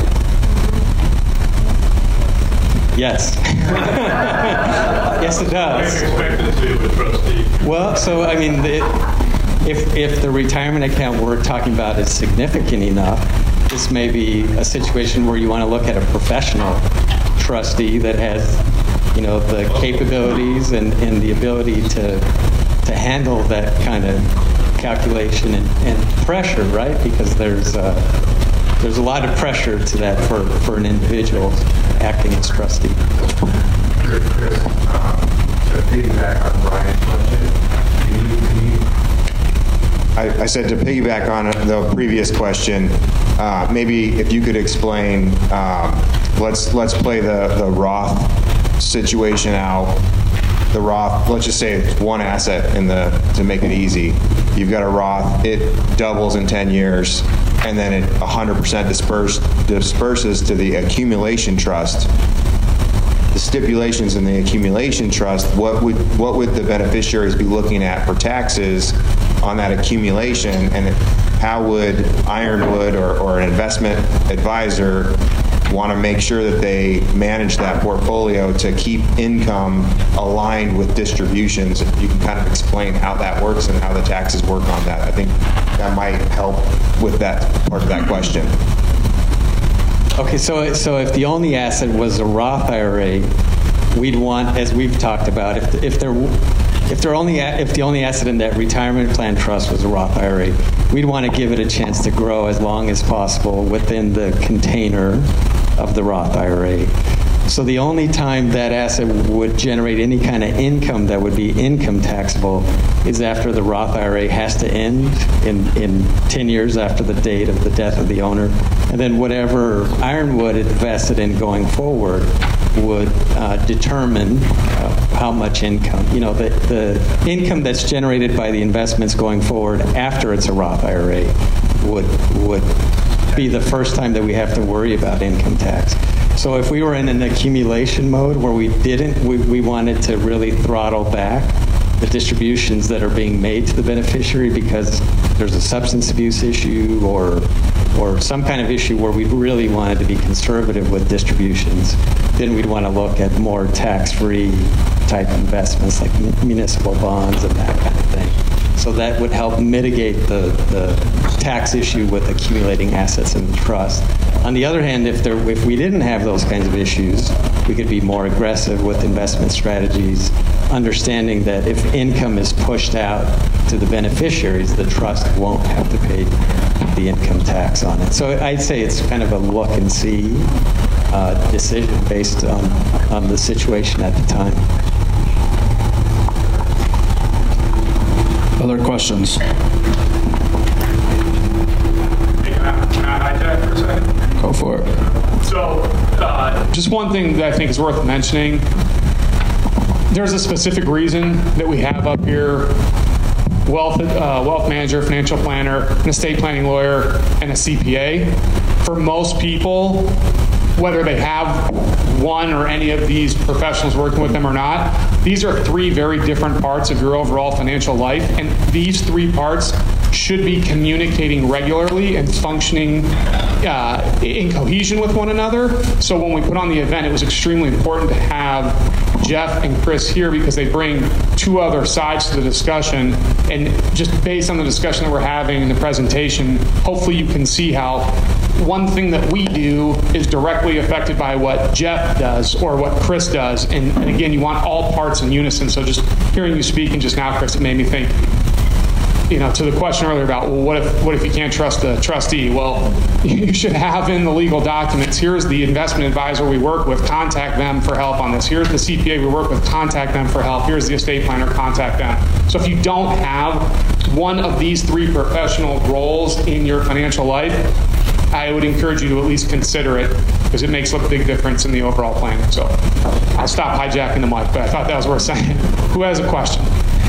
Yes. Yes, it does. Expectancy of a trustee. Well, so I mean, the, if if the retirement account we're talking about is significant enough, this may be a situation where you want to look at a professional trustee that has, you know, the capabilities and, and the ability to to handle that kind of calculation and, and pressure, right? Because there's uh, there's a lot of pressure to that for, for an individual acting as trustee. Chris, Chris um, to piggyback on Brian's question, can you, can you I, I said to piggyback on the previous question, uh, maybe if you could explain, um, let's let's play the, the Roth situation out. The Roth, let's just say it's one asset in the, to make it easy. You've got a Roth, it doubles in ten years, and then it one hundred percent disperse, disperses to the accumulation trust. The stipulations in the accumulation trust, what would what would the beneficiaries be looking at for taxes on that accumulation, and how would Ironwood or, or an investment advisor want to make sure that they manage that portfolio to keep income aligned with distributions? If you can kind of explain how that works and how the taxes work on that, I think that might help with that part of that question. Okay, so so if the only asset was a Roth I R A, we'd want, as we've talked about, if if there if they're only if the only asset in that retirement plan trust was a Roth I R A, we'd want to give it a chance to grow as long as possible within the container of the Roth I R A. So the only time that asset would generate any kind of income that would be income taxable is after the Roth I R A has to end in, in ten years after the date of the death of the owner. And then whatever Ironwood invested in going forward would uh, determine uh, how much income, you know, the, the income that's generated by the investments going forward after it's a Roth I R A would, would be the first time that we have to worry about income tax. So if we were in an accumulation mode where we didn't, we, we wanted to really throttle back the distributions that are being made to the beneficiary because there's a substance abuse issue or or some kind of issue where we really wanted to be conservative with distributions, then we'd want to look at more tax-free type investments like municipal bonds and that kind of thing. So that would help mitigate the, the tax issue with accumulating assets in the trust. On the other hand, if there, if we didn't have those kinds of issues, we could be more aggressive with investment strategies, understanding that if income is pushed out to the beneficiaries, the trust won't have to pay the income tax on it. So I'd say it's kind of a look and see uh, decision based on, on the situation at the time. Other questions? Hey, can I, can I hijack for a second? Go for it. So, uh, just one thing that I think is worth mentioning. There's a specific reason that we have up here wealth, uh, wealth manager, financial planner, an estate planning lawyer, and a C P A. For most people, whether they have one or any of these professionals working with them or not, these are three very different parts of your overall financial life, and these three parts should be communicating regularly and functioning uh, in cohesion with one another. So when we put on the event, it was extremely important to have Jeff and Chris here because they bring two other sides to the discussion, and just based on the discussion that we're having in the presentation, hopefully you can see how one thing that we do is directly affected by what Jeff does or what Chris does. And, and again, you want all parts in unison. So just hearing you speak and just now, Chris, it made me think, you know, to the question earlier about, well, what if what if you can't trust the trustee? Well, you should have in the legal documents, here's the investment advisor we work with, contact them for help on this. Here's the C P A we work with, contact them for help. Here's the estate planner, contact them. So if you don't have one of these three professional roles in your financial life, I would encourage you to at least consider it because it makes a big difference in the overall planning. So I'll stop hijacking the mic, but I thought that was worth saying. Who has a question?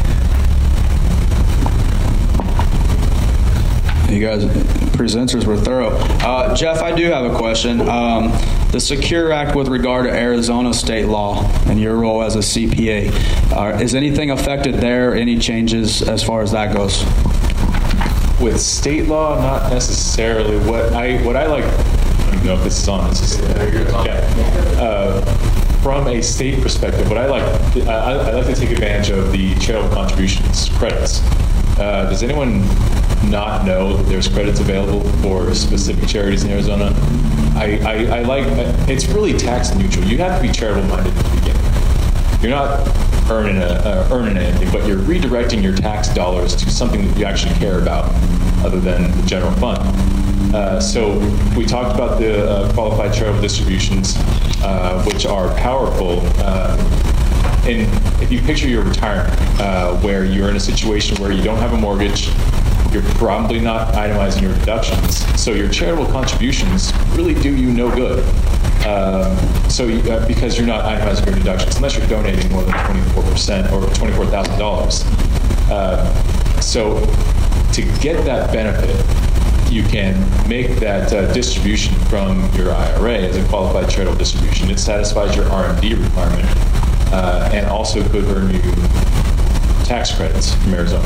You guys, presenters were thorough. Uh, Jeff, I do have a question. Um, the Secure Act with regard to Arizona state law and your role as a C P A, uh, is anything affected there? Any changes as far as that goes? With state law, not necessarily. What I what I like, I don't know if this is on. This is, yeah. Uh, from a state perspective, what I like, I, I like to take advantage of the charitable contributions credits. Uh, does anyone not know that there's credits available for specific charities in Arizona? I, I, I like, it's really tax neutral. You have to be charitable minded at the beginning. You're not earning a, uh, earning anything, but you're redirecting your tax dollars to something that you actually care about other than the general fund. Uh, so we talked about the uh, qualified charitable distributions, uh, which are powerful. Uh, and if you picture your retirement, uh, where you're in a situation where you don't have a mortgage, you're probably not itemizing your deductions. So your charitable contributions really do you no good. Um, so you, uh, because you're not itemizing your deductions, unless you're donating more than twenty-four percent or twenty-four thousand dollars. Uh, so to get that benefit, you can make that uh, distribution from your I R A as a qualified charitable distribution. It satisfies your R M D requirement uh, and also could earn you tax credits from Arizona.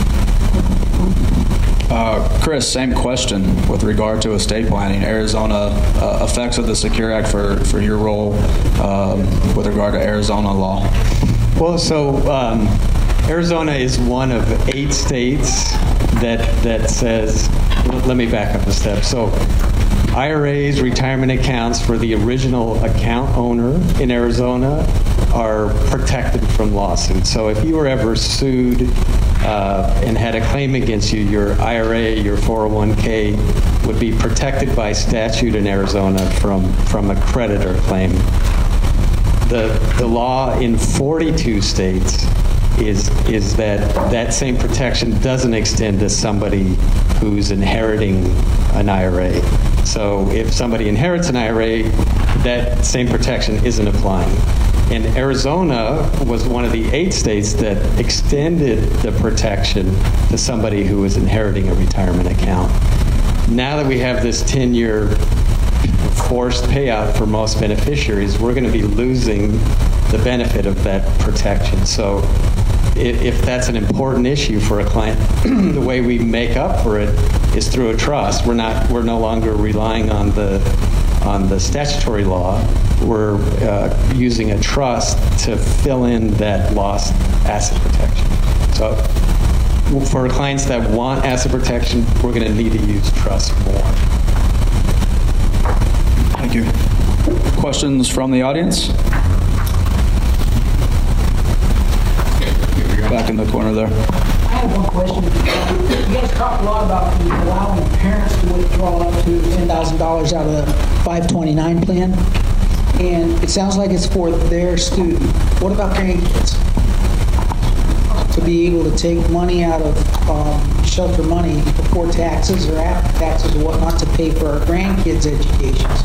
Uh, Chris, same question with regard to estate planning. Arizona uh, effects of the Secure Act for, for your role um, with regard to Arizona law. Well, so um, Arizona is one of eight states that that says, let me back up a step. So I R As, retirement accounts for the original account owner in Arizona are protected from lawsuits. So if you were ever sued uh, and had a claim against you, your I R A, your four oh one k would be protected by statute in Arizona from, from a creditor claim. The, the law in forty-two states is is that that same protection doesn't extend to somebody who's inheriting an I R A. So if somebody inherits an I R A, that same protection isn't applying. And Arizona was one of the eight states that extended the protection to somebody who was inheriting a retirement account. Now that we have this ten-year forced payout for most beneficiaries, we're going to be losing the benefit of that protection. So if that's an important issue for a client, the way we make up for it is through a trust. We're not. We're no longer relying on the on the statutory law. We're uh, using a trust to fill in that lost asset protection. So for clients that want asset protection, we're going to need to use trust more. Thank you. Questions from the audience? Back in the corner there. I have one question. You guys talk a lot about allowing parents to withdraw up to ten thousand dollars out of the five twenty-nine plan, and it sounds like it's for their student. What about grandkids? To be able to take money out of um, shelter money before taxes or after taxes or whatnot to pay for our grandkids' educations.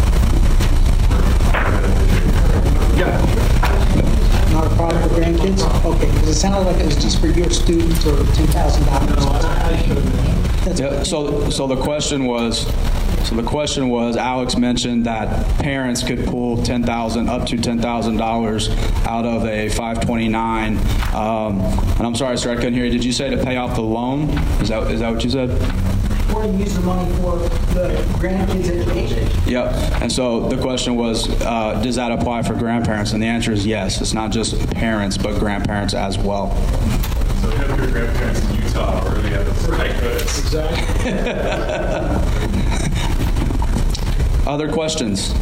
Yeah. Not a problem for grandkids? Okay, because it sounded like it was just for your students or ten thousand dollars. Yeah, so, so the question was, so the question was, Alex mentioned that parents could pull ten thousand up to ten thousand dollars out of a five twenty-nine. Um, and I'm sorry, sir, I couldn't hear you. Did you say to pay off the loan? Is that is that what you said? Or use the money for the grandkids' education. Yep. And so the question was, uh, does that apply for grandparents? And the answer is yes. It's not just parents, but grandparents as well. So if your grandparents in Utah already have the right goods. Exactly. Other questions?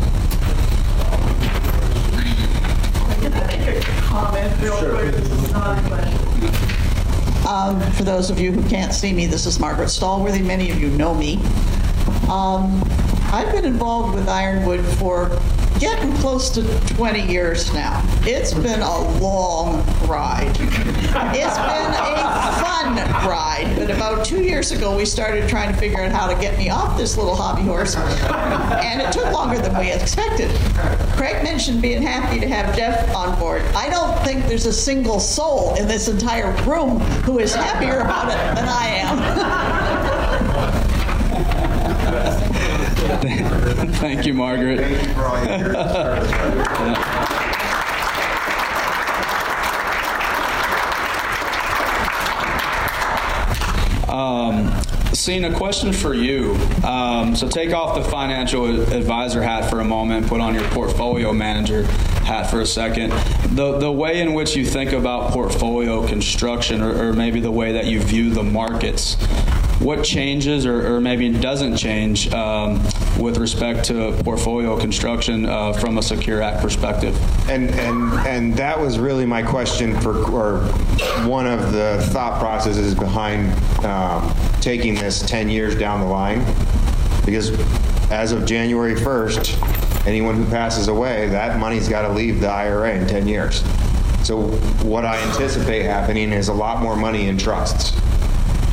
Can I make a comment real quick? This is not a question. Um, for those of you who can't see me, this is Margaret Stallworthy. Many of you know me. Um, I've been involved with Ironwood for getting close to twenty years now. It's been a long ride. It's been a fun ride, but about two years ago we started trying to figure out how to get me off this little hobby horse, and it took longer than we expected. Craig mentioned being happy to have Jeff on board. I don't think there's a single soul in this entire room who is happier about it than I am. Thank you, Margaret. Thank you for all your years of service. Um, Scene, a question for you. Um, so take off the financial advisor hat for a moment, put on your portfolio manager hat for a second. The the way in which you think about portfolio construction, or, or maybe the way that you view the markets, what changes or, or maybe doesn't change um, with respect to portfolio construction uh, from a Secure Act perspective? And and and that was really my question for, or one of the thought processes behind um, taking this ten years down the line, because as of January first, anyone who passes away, that money's got to leave the I R A in ten years. So what I anticipate happening is a lot more money in trusts.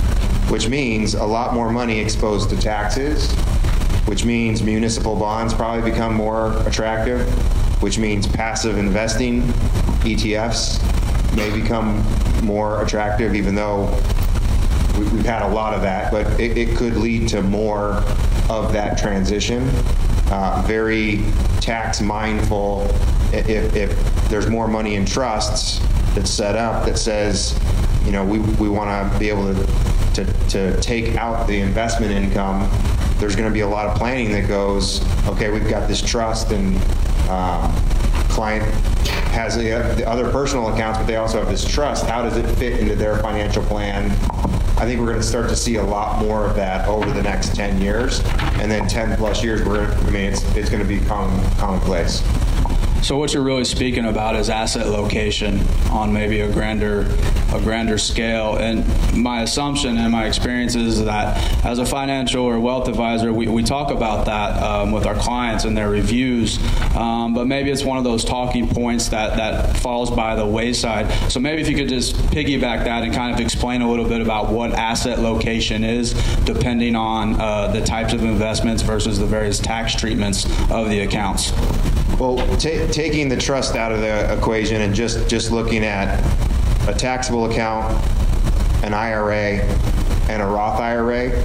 which means a lot more money exposed to taxes, which means municipal bonds probably become more attractive, which means passive investing, E T Fs, may become more attractive, even though we- we've had a lot of that, but it, it could lead to more of that transition. Uh, very tax mindful. If, if there's more money in trusts that's set up that says, you know, we, we want to be able to, to, to take out the investment income, there's going to be a lot of planning that goes, okay, we've got this trust and um, client has the, the other personal accounts, but they also have this trust. How does it fit into their financial plan? I think we're going to start to see a lot more of that over the next ten years, and then ten plus years, we're, I mean, it's, it's going to be common, commonplace. So what you're really speaking about is asset location on maybe a grander, a grander scale. And my assumption and my experience is that as a financial or wealth advisor, we, we talk about that um, with our clients and their reviews. Um, but maybe it's one of those talking points that, that falls by the wayside. So maybe if you could just piggyback that and kind of explain a little bit about what asset location is, depending on uh, the types of investments versus the various tax treatments of the accounts. Well, ta taking the trust out of the equation and just, just looking at a taxable account, an I R A, and a Roth I R A,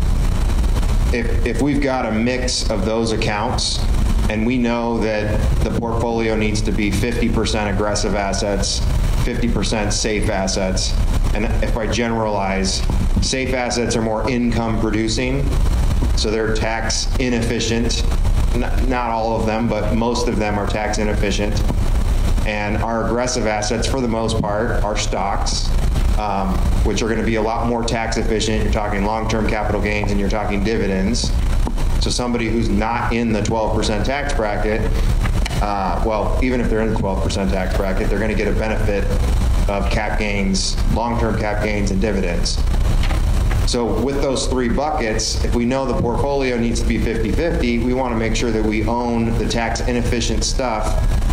if, if we've got a mix of those accounts and we know that the portfolio needs to be fifty percent aggressive assets, fifty percent safe assets, and if I generalize, safe assets are more income producing, so they're tax inefficient. Not, not all of them, but most of them are tax inefficient. And our aggressive assets, for the most part, are stocks, um, which are going to be a lot more tax efficient. You're talking long-term capital gains and you're talking dividends. So somebody who's not in the twelve percent tax bracket, uh, well, even if they're in the twelve percent tax bracket, they're going to get a benefit of cap gains, long-term cap gains and dividends. So with those three buckets, if we know the portfolio needs to be fifty fifty, we want to make sure that we own the tax inefficient stuff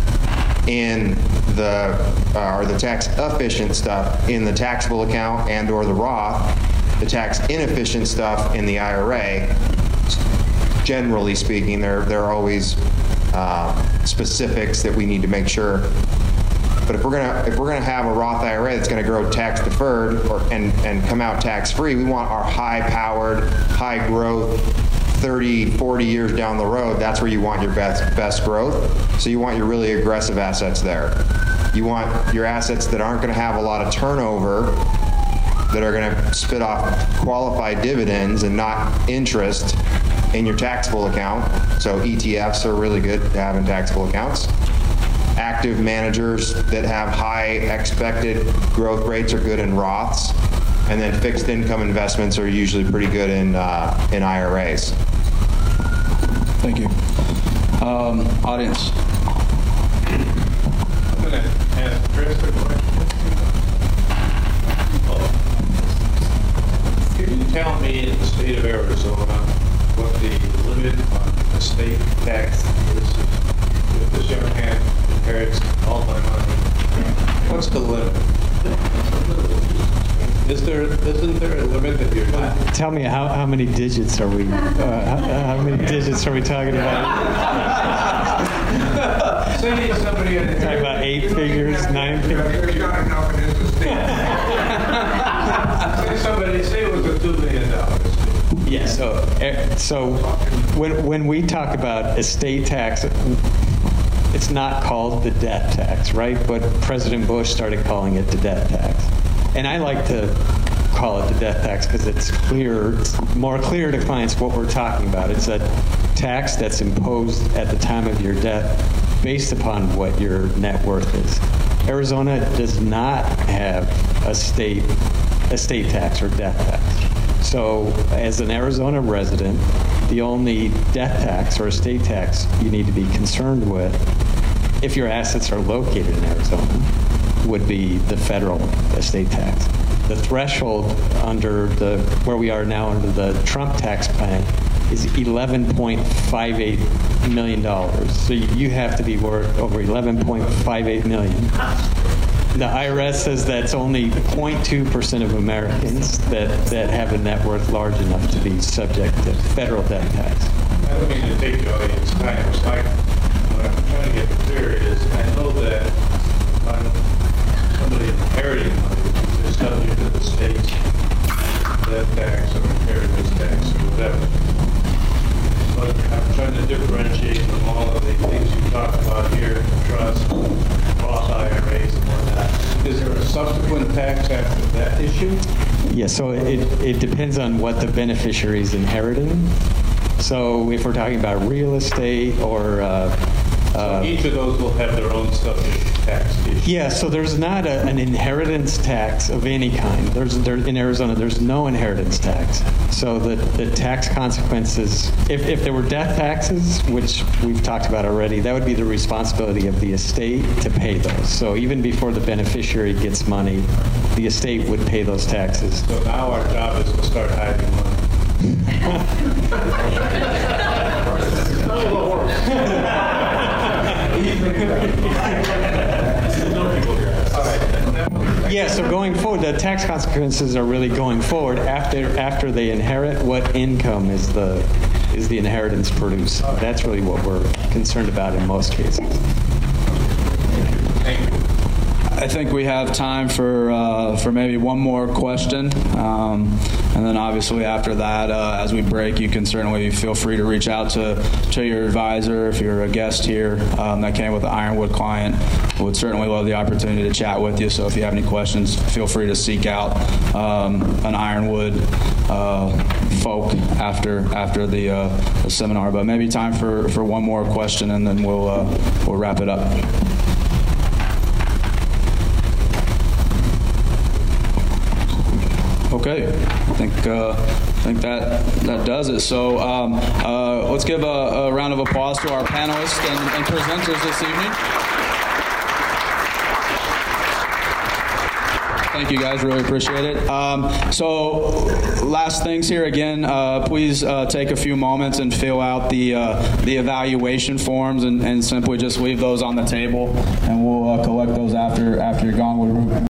in the, uh, or the tax efficient stuff in the taxable account and or the Roth, the tax inefficient stuff in the I R A. Generally speaking, there, there are always uh, specifics that we need to make sure. But if we're gonna if we're gonna have a Roth I R A that's gonna grow tax deferred or and and come out tax free, we want our high powered, high growth, thirty, forty years down the road. That's where you want your best best growth. So you want your really aggressive assets there. You want your assets that aren't gonna have a lot of turnover, that are gonna spit off qualified dividends and not interest in your taxable account. So E T Fs are really good to have in taxable accounts. Active managers that have high expected growth rates are good in Roths, and then fixed income investments are usually pretty good in uh, in I R As. Thank you. Um, audience. I'm going to ask Chris a question. Can you tell me in the state of Arizona what the limit on estate tax is? If this young man inherits all my money, what's the limit? Is there, isn't there a limit that you're not? Tell me, how, how many digits are we, uh, how, how many digits are we talking about? Say somebody in Talking about eight figures, nine figures? There's not enough in his estate. Say somebody, say it was a two million dollars. Yeah, so, uh, so when, when we talk about estate tax, it's not called the death tax, right? But President Bush started calling it the death tax. And I like to call it the death tax because it's clear, it's more clear to clients what we're talking about. It's a tax that's imposed at the time of your death based upon what your net worth is. Arizona does not have a state estate tax or death tax. So as an Arizona resident, the only death tax or estate tax you need to be concerned with, if your assets are located in Arizona, would be the federal estate tax. The threshold under the, where we are now under the Trump tax plan is eleven point five eight million dollars. So you have to be worth over eleven point five eight million the I R S says that's only zero point two percent of Americans that, that have a net worth large enough to be subject to federal death tax. I don't mean to take the audience time. It's like, what I'm trying to get clear is, I know that if I'm somebody inheriting money, they're subject to the state's death tax or inheritance tax or whatever. But I'm trying to differentiate from all of the things you talked about here, trust, Roth I R As and whatnot. Is there a subsequent tax after that issue? Yeah, so it, it depends on what the beneficiary is inheriting. So if we're talking about real estate or... Uh, so each of those will have their own subject tax issue. Yeah, so there's not a, an inheritance tax of any kind. There's there, in Arizona, there's no inheritance tax. So the, the tax consequences, if, if there were death taxes, which we've talked about already, that would be the responsibility of the estate to pay those. So even before the beneficiary gets money, the estate would pay those taxes. So now our job is to start hiding money. Yeah, so going forward, the tax consequences are really going forward after after they inherit. What income is the is the inheritance produce? That's really what we're concerned about in most cases. Thank you. I think we have time for uh, for maybe one more question, um, and then obviously after that, uh, as we break, you can certainly feel free to reach out to to your advisor if you're a guest here um, that came with the Ironwood client. We would certainly love the opportunity to chat with you. So if you have any questions, feel free to seek out um, an Ironwood uh, folk after after the, uh, the seminar. But maybe time for, for one more question, and then we'll uh, we'll wrap it up. Okay, I think uh, I think that that does it. So um, uh, let's give a, a round of applause to our panelists and, and presenters this evening. Thank you guys, really appreciate it. Um, so last things here again, uh, please uh, take a few moments and fill out the uh, the evaluation forms and, and simply just leave those on the table, and we'll uh, collect those after after you're gone. We're